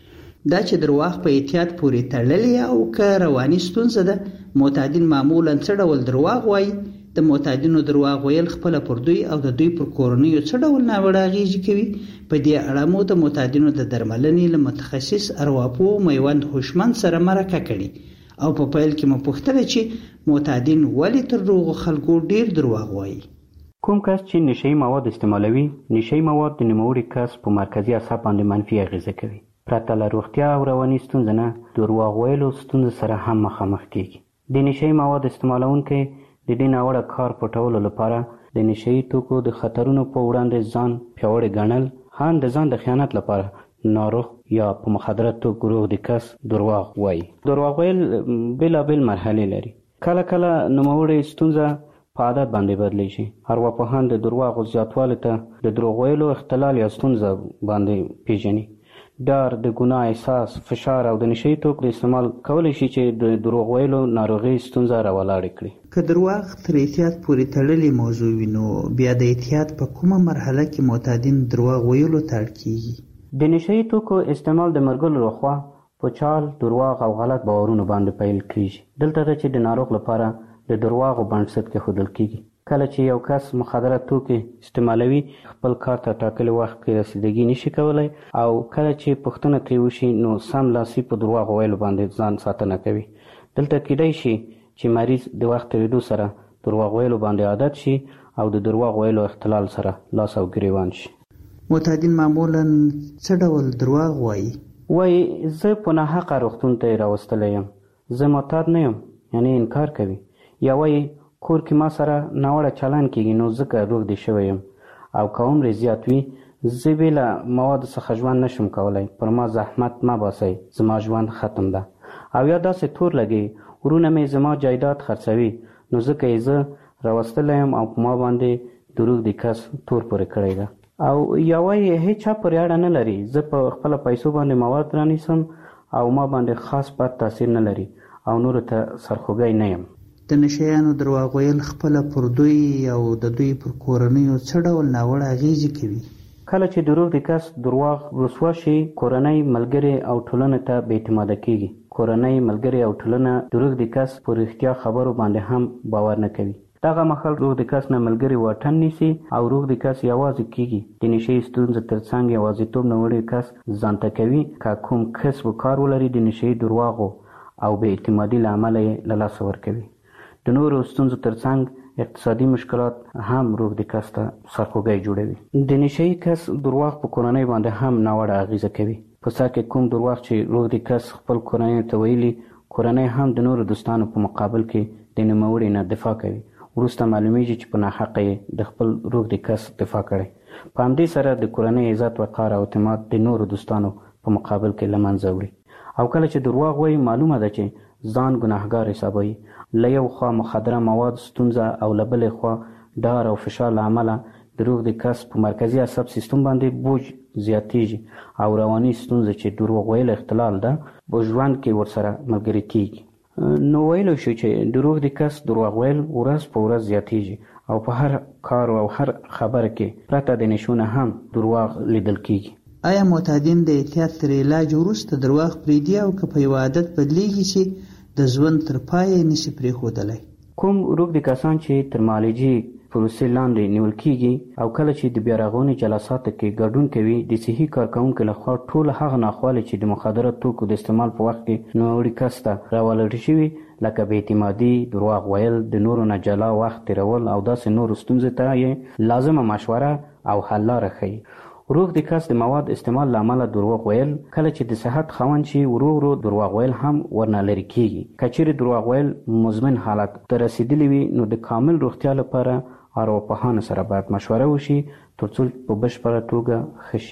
S2: دا چې درواغ په احتیاط پورې تړلې او که رواني ستونزه ده، معتادین معمولا څه ډول درواغ وایي. د معتادینو درواغ ویل خپله پر دوی او د دوی پر کورنیو څه ډول ناوړه اغېزې کوي. په دې اړه مو د معتادینو د درملنې له متخصص ارواپوه میوند هوشمند سره مرکه کړې او په پیل کې مو پوښتنه چې معتادین ولې تر روغو خلکو ډیر درواغ وایي.
S25: کوم کس چې نشهیي مواد استعمالوي، نشهیي مواد د نوموړي کس په مرکزي اعصاب باندې منفي اغېزه کوي. پرته له روغتیا او رواني ستونزه نه درواغ ویلو ستونزه سره هم مخامخ کیږي. د نشهیي مواد استعمالونکي د دې ناوړه کار پټولو لپاره د نشهیي توکو د خطرونو په وړاندې ځان پیاوړی ګڼل، هم د ځان د خیانت لپاره ناروغ یا په مخدرات توکو روغ د کس درواغ وایي. درواغ ویل بېلابېل مرحلې لري. کله کله نوموړې ستونزه په عادت باندې بدلی شي. ارواپوهان د درواغو زیاتوالي ته د دروغ ویلو اختلال یا ستونزه باندې پیژني. ډار، د ګناه احساس، فشار او د نشهیي توکو د استعمال کولی شي چې د دروغ ویلو ناروغي ستونزه راولاړې کړي.
S2: که درواغ تر احتیاط پورې تړلې موضوع وي، نو بیا د احتیاط په کومه مرحله کې معتادین درواغ ویلو ته اړ کیږي؟
S25: د نشهیي توکو استعمال د مرګلو لخوا په چال، درواغ او غلط باورونو باندې پیل کیږي. دلته ده چې د ناروغ لپاره د درواغو بنسټ کېښودل کیږي. کله چې یو کس مخدرات توکي استعمالوي، خپل کار ته ټاکلي وخت کې رسیدګي نشي کولای او کله چې پوښتنه ترې وشي نو سملاسي په درواغ ویلو باندې ځان ساتنه کوي. دلته کیدای شي چې مریض د وخت تېرېدو سره درواغ ویلو باندې عادت شي او د درواغ ویلو اختلال سره لاس او ګریوان شي.
S2: معتادین معمولا څه ډول درواغ وایي؟
S25: وایي زه په ناحقه روغتون ته راوستلی یم، زه معتاد نه یم، یعنی انکار کوي. یا وایي کور کې ما سره ناوړه چلند کېږي نو ځکه روغ دی شوی یم. او که عمر زیات وي، زه بې له موادو څخه ژوند نشم کولی، پر ما زحمت مه باسئ، زما ژوند ختم ده. او یا داسې تور لګي، ورونه مې زما جایداد خرڅوي نو ځکه یې زه راوستلی یم او په ما باندې د روغ دی کس تور پورې کړی ده. او یا وایي هېڅ چا پورې اړه نه لري، زه په خپله پیسو باندې مواد رانیسم او ما باندې خاص بد تاثیر نه لري او نورو ته سرخوږی نه یم.
S2: د نشهیانو درواغ ویل خپله پر دوی او د دوی پر کورنیو څه ډول ناوړه اغېزې کوي؟
S25: کله چې د روغ د کس درواغ رسوا شي، کورنۍ، ملګري او ټولنې ته بې اعتماده کېږي. کورنۍ، ملګري او ټولنه د روغ د کس په رښتیا خبرو باندې هم باور نه کوي. دغه مهال روغ د کس نه ملګري واټن نیسي او روغ د کس یوازې کېږي. د نشهیي ستونزې تر څنګ یوازیتوب نوموړی کس ځانته کوي. که کوم کسب و کار ولري، د نشهیي درواغو او بې اعتمادي له امله یې له لاسه ورکوي. د نورو ستونزو ترڅنګ اقتصادي مشکلات هم روغ د کس ته سرخوږی جوړوي. د نشهیي کس درواغ په کورنۍ باندې هم ناوړه اغېزه کوي. په سر کې کوم درواغ چې روغ د کس خپل کورنۍ ته ویلي، کورنۍ هم د نورو دوستانو په مقابل کې د نوموړي نه دفاع کوي. وروسته معلومیږي چې په ناحقه یې د خپل روغ د کس دفاع کړی. په همدې سره د کورنۍ عزت، وقار او اعتماد د نورو دوستانو په مقابل کې له منځه وړي. او کله چې درواغ وایي، معلومه ده چې ځان ګناهګار حسابوي. له یو خوا مخدره مواد ستونزه او له بلې خوا ډار او فشار له امله د روغ د کس په مرکزي عصب سیستم باندې بوج زیاتیږي او رواني ستونزه چې دروغ ویل اختلال ده په ژوند کې ورسره ملګري کیږي. نو ویلی شو چې د روغ د کس دروغ ویل ورځ په ورځ زیاتیږي او په هر کار او هر خبره کې پرته د نشونه هم دروغ لیدل کیږي.
S2: آیا معتادین د احتیاط تر علاج وروسته درواغ پرېږدي او که په یو عادت بدلیږي چې د ژوند تر پایه نشي پرېښودلی؟
S25: کوم روغ د کسان چې تر معالجې پروسې لاندې نیول کیږي او کله چې د بیا رغونې جلساتو کې ګډون کوي، د صحي کارکوونکو لخوا ټول هغه ناخوالې چې د مخدرات توکو د استعمال په وخت کې نوموړي کس ته راولړل شوي، لکه بې اعتمادي، درواغ ویل، د نورو نه جلا وخت تېرول او داسې نورو ستونزو ته یې لازمه مشوره او حل لاره ښیي. روغ د کس د مواد استعمال له امله دروغ ویل کله چې د صحت خاوند شي، ورو ورو دروغ ویل هم ورنه لرې کیږي. که چیرې دروغ ویل مزمن حالت ته رسېدلی وي، نو د کامل روغتیا لپاره ارواپوهانو سره باید مشوره وشي تر څو په بشپړه توګه ښه شي.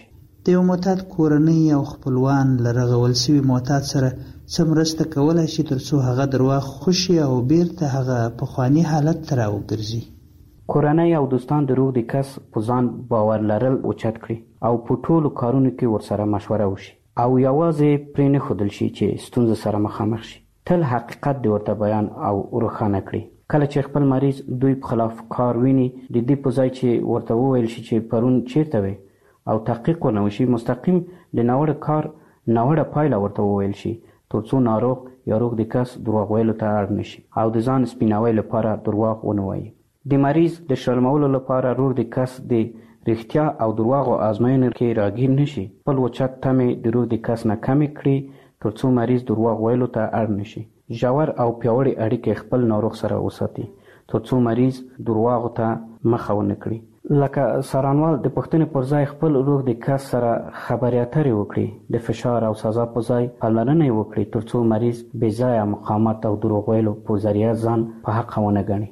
S2: د یو معتاد کورنۍ او خپلوان له رغول سوي معتاد سره څه مرسته کولی شي تر څو هغه درواغ خوشي او بیرته هغه پخواني حالت ته راوګرځي؟
S25: کورنۍ او دوستان د روغ د کس په ځان باور لرل اوچت کړي او په ټولو کارونو کې ورسره مشوره وشي او یوازې پرې نه ښودل شي چې ستونزه سره مخامخ شي. تل حقیقت د ورته بیان او روښانه کړي. کله چې خپل مریض دوی په خلاف کار ویني د دې په ځای چې ورته وویل شي چې پرون چیرته وي او تحقیق ونه وشي، مستقیم د ناوړه کار ناوړه پایله ورته وویل شي تر څو ناروغ یا روغ د کس دروغ ویلو ته اړ نشي او د ځان سپیناوي لپاره دروغ ونه وایي. د مریض د شرمولو لپاره روغ د کس د رښتیا او دروغو آزموینو کې راګیر نشي. خپل وچت تمې د روغ د کس نه کمې کړي تر څو مریض دروغ ویلو ته اړ نشي. ژور او پیاوړي اړیکې خپل ناروغ سره وساتي تر څو مریض دروغو ته مخه ونه کړي. لکه څارنوال د پوښتنې پر ځای خپل روغ د کس سره خبرې اترې وکړي، د فشار او سزا په ځای پاملرنه یې وکړي تر څو مریض بې ځایه مقاومت او دروغ ویلو په ذریعه ځان په حق ونه ګڼي.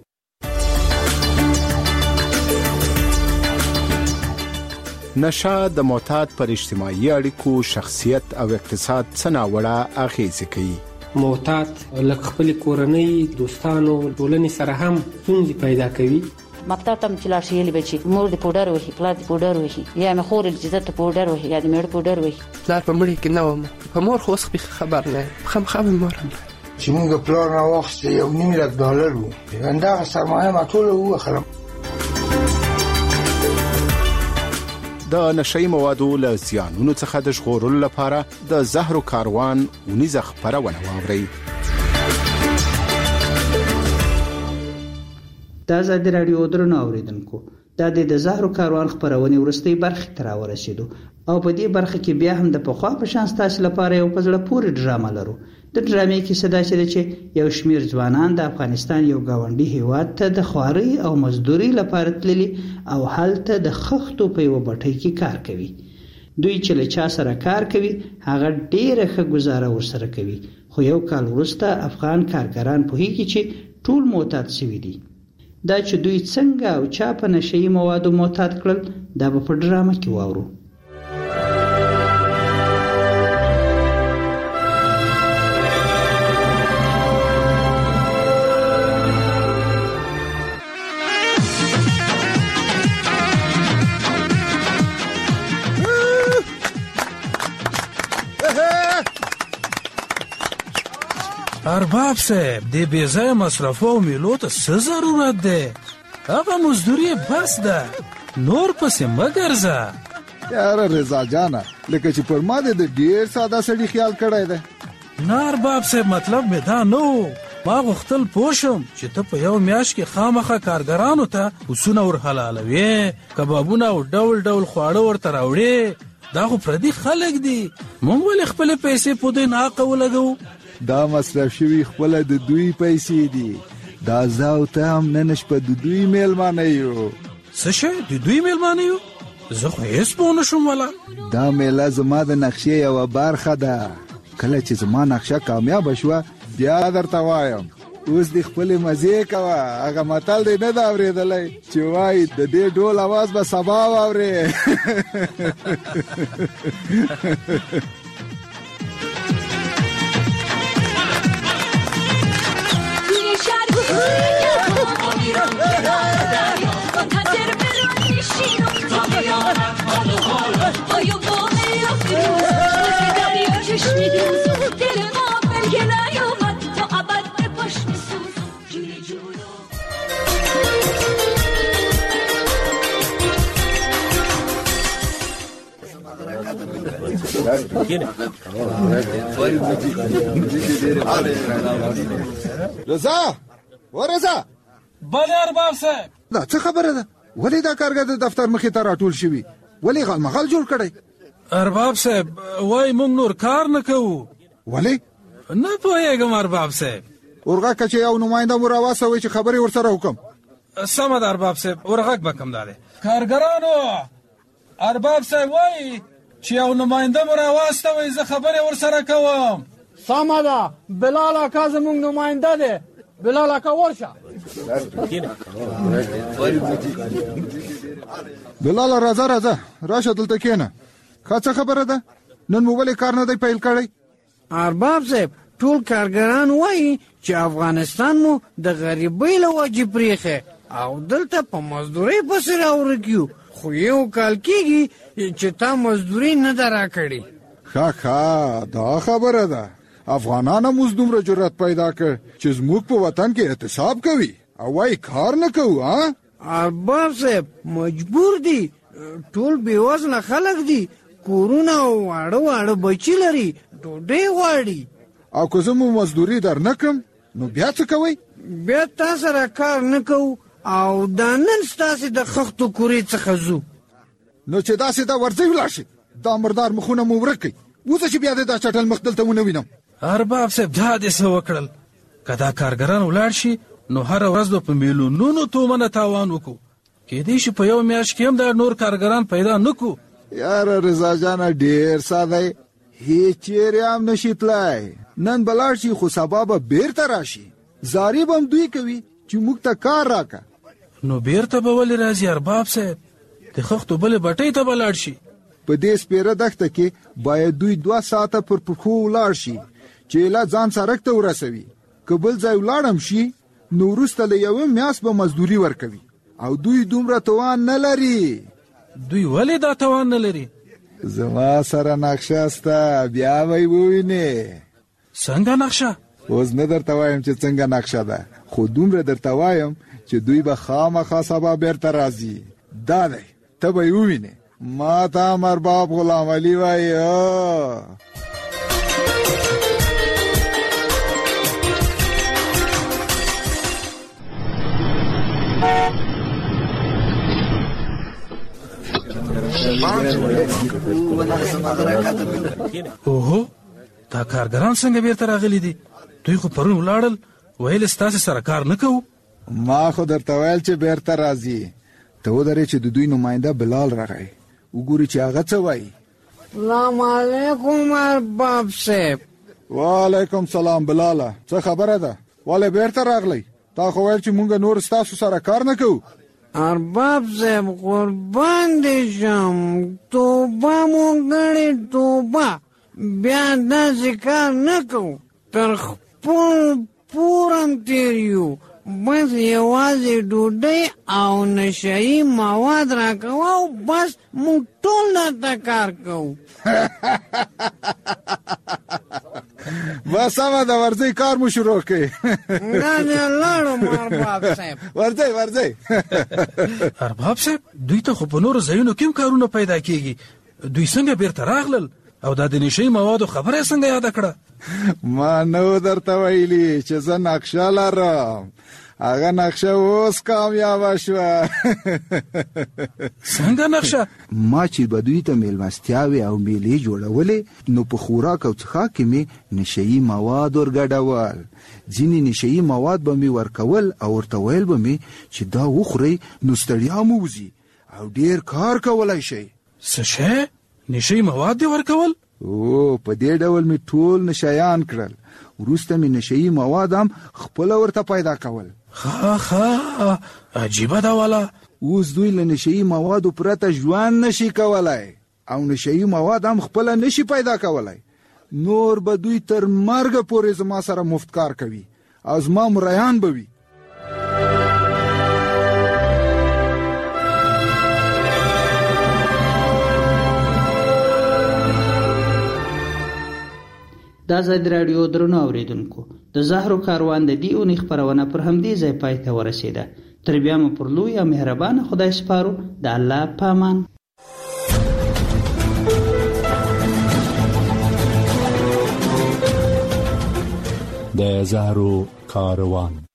S8: نشه د معتاد پر اجتماعي اړیکو، شخصیت او اقتصاد څه ناوړه اغېزې کوي.
S1: معتاد لکه خپل کورنۍ، دوستانو، ټولنې سره هم ستونزې پیدا کوي.
S15: مکتب ته چې لاړ شي یلی به چې مور دې پوډر وهي، پلار دې پوډر وهي، یا مې خور دې چې ته پوډر وهي یا دې مېړه پوډر وهي.
S17: پلار په مړي کې نه وم، په مور خو اوس خبر نه یم، خامخا مې مور هم
S10: چې موږ پلار نه واخیسته یو نیم لک ډالر و، همدغه سرمایه ما ټوله ووخلم.
S8: د نشهیي موادو له زیانونو څخه د ژغورلو لپاره د زهرو کاروان اونیزه خپرونه واورئ.
S2: د ازادي راډیو درنو اوریدونکو، دا د زهرو کاروان خپرونې وروستۍ برخې ته راورسېدو او په دې برخه کې بیا هم د پخوا په شان ستاسو لپاره یو په زړه پورې ډرامه لرو. د ډرامې کیسه داسې ده چې یو شمېر ځوانان د افغانستان یو ګاونډي هیواد ته د خوارۍ او مزدورۍ لپاره تللي او هلته د خښتو په یوه بټۍ کې کار کوي. دوی چې له چا سره کار کوي هغه ډېره ښه ګزاره ورسره کوي، خو یو کال وروسته افغان کارګران پوهېږي چې ټول معتاد شوي دي. دا چې دوی څنګه او چا په نشهیي موادو معتاد کړل دا به په ډرامه کې واورو.
S27: ارباب صاحب د بې ځایه مصرفو او میلو ته څه ضرورت دی؟ هغه مزدوري بس ده، نور پسې مه ګرځه.
S26: یاره رضا جانه، لکه چې پر ما دې د ډېر ساده سړي خیال کړی دی.
S27: نه ارباب صاحب، مطلب مې دا نه و. ما غوښتل پوه شم چې ته په یو میاشت کې خامخا کارګرانو ته پسونه ور حلالوې، کبابونه او ډول ډول خواړه ورته راوړې. دا خو پردي خلک دي، موږ ولې خپلې پیسې په دوی ناحقه ولګوو؟
S26: دا مصرف شوي خپله د دوی پیسې دي. دا زه او ته هم نن شپه د دوی میلمانه یو.
S27: څه شی د دوی میلمانه یو؟ زه خو هېڅ پوه نه شوم. والا
S26: دا میله زما د نقشې یوه برخه ده. کله چې زما نقشه کامیابه شوه بیا درته وایم. اوس دې خپلې مزې کوه. هغه متل دی نه ده اورېدلی چې وایي د دې ډول اواز به سبا واورې. رضا و رضا،
S27: بله ارباب صاحب.
S26: دا څه خبره ده؟ ولې دا کارګر د دفتر مخې ته راټول شوي؟ ولې غالمغال جوړ کړی؟
S27: ارباب صاحب وای موږ نور کار نه کوو.
S26: ولې؟
S27: نه پوهېږم ارباب صاحب.
S26: ورغه که چې یو نماینده مو راواستوئ چې خبرې ورسره وکړم.
S27: سمه ده ارباب صاحب، ورغږ به کوم دا دی. کارګرانو، ارباب صاحب وایي چې یو نماینده مو راواستوئ، زه خبرې ورسره کوم.
S11: سمه ده، بلال اکا زموږ نماینده دی. بلال اکا ورشه.
S26: بلال راځه راځه، راشه دلته کښېنه. څه خبره ده نن مو ولې کار نه دی پیل کړی؟
S6: ارباب صاحب ټول کارګران وایي چې افغانستان مو د غریبۍ له وجې پریښی او دلته په مزدورۍ پسې راورکیو، خو یو کال کېږي چې تا مزدوري نه ده راکړې.
S26: ښه ښه دا خبره ده. افغانان هم اوس دومره جرأت پیدا کړ چې زموږ په وطن کې احتساب کوي او وایي کار نه کوو. ها
S6: ارباب صاحب مجبور دي، ټول بېوزله خلک دي، کورونه او واړه واړه بچي لري، ډوډۍ غواړي.
S26: او که زه مو مزدوري در نه کړم نو بیا څه کوئ؟
S6: بیا تا سره کار نه کوو او دا نن ستاسې د خښتو کورې څخه ځو.
S26: نو چې داسې دا ورځئ ولاړ شي، دا مردار مخونه مو ورک کړئ. اوسه چې بیا دې دا چټل مخ دلته ونه وینم.
S27: ارباب صاحب دا دې څه وکړل؟ که دا کارګران ولاړ شي نو هره ورځ به په میلیونونو تومنه تاوان وکړو. کېدای شي په یو میاشت کې هم دا نور کارګران پیدا نه کړو.
S26: یاره رضا جانه ډېر ساده هیڅ چیرې هم نشي تلای. نن به لاړ شي خو سبا به بیرته راشي. زاري به هم دوی کوي چې موږ ته کار راکړه.
S27: نو بیرته به ولې راځي ارباب صاحب؟ د خښتو بلې بټۍ ته به لاړ شي.
S26: په دې سپېره دښته کې باید دوی دوه ساعته پر پښو ولاړ شي چې ایله ځان سړک ته ورسوي. که بل ځای ولاړم شي نو وروسته له یوې میاشت به مزدوري ورکوي او دوی دومره توان نه لري.
S27: دوی ولې دا توان نه لري؟
S26: زما سره نقشه سته، بیا به یې ووینې.
S27: څنګه نقشه؟
S26: اوس نه درته وایم چې څنګه نقشه ده، خو دومره درته وایم چې دوی به خامخا سبا بیرته راځي. دا دی ته به یې ووینې. ما ته هم ارباب غلام علي وایي.
S27: اوهو دا کارګران څنګه بیرته راغلي دي؟ دوی خو پرون ولاړل، ویل ستاسې سره کار نه کوو.
S26: ما خو درته ویل چې بیرته راځي. ته ودرې چې د دوی نماینده بلال راغی، وګوري چې هغه څه وایي.
S6: سلام علیکم ارباب صاحب.
S26: وعلیکم سلام بلاله، څه خبره ده؟ ولې بیرته راغلی؟ تا خو ویل چې مونږ نور ستاسو سره کار نه کوو.
S6: ارباب صاحب قربان دې شم، توبه مو کړې توبه، بیا داسې کار نه کوو. تر خپل پورم تېر یو، بس یوازې ډوډۍ او نشهیي مواد راکوه او بس موږ ټول درته کار کوو.
S26: بس سمه ده، ورځئ کار مو شروع کړئ.
S6: دا دې لاړم ارباب صاحب.
S26: ورځئ ورځئ.
S27: ارباب صاحب دوی ته خو په نورو ځایونو کې هم کارونه پیدا کېږي، دوی څنګه بیرته راغلل او دا د نشهیي موادو خبره یې څنګه یاده کړه؟
S26: ما نو درته ویلي چې زه نقشه لرم، هغه نقشه اوس کامیابه شوه.
S27: څنګه نقشه؟
S26: ما چې به دوی ته میلمستیاوې او میلې جوړولې نو په خوراک او څښاک کې مې نشهیي مواد ورګډول. ځینې نشهیي مواد به مې ورکول او ورته ویل به مې چې دا وخورئ نو ستړیا مو وځي او ډېر کار کولی شئ.
S27: څه شی؟ نشهیي مواد دې ورکول؟
S26: او په دې ډول مې ټول نشیان کړل. وروسته مې نشهیي مواد هم خپله ورته پیدا کول.
S27: ښه ښه عجیبه ده والا.
S26: اوس دوی له نشهیي موادو پرته ژوند نشي کولی او نشهیي مواد هم خپله نشي پیدا کولی. نور به دوی تر مرګه پورې زما سره مفت کار کوي او زما مریان به وي.
S2: د آزادي راډیو درنو اوریدونکو، د زهرو کاروان د دې اونۍ خپرونه پر همدې ځای پای ته ورسېده. تر بیا مو پر لوی او مهربانه خدای سپارو. د الله په امان.
S8: د زهرو کاروان.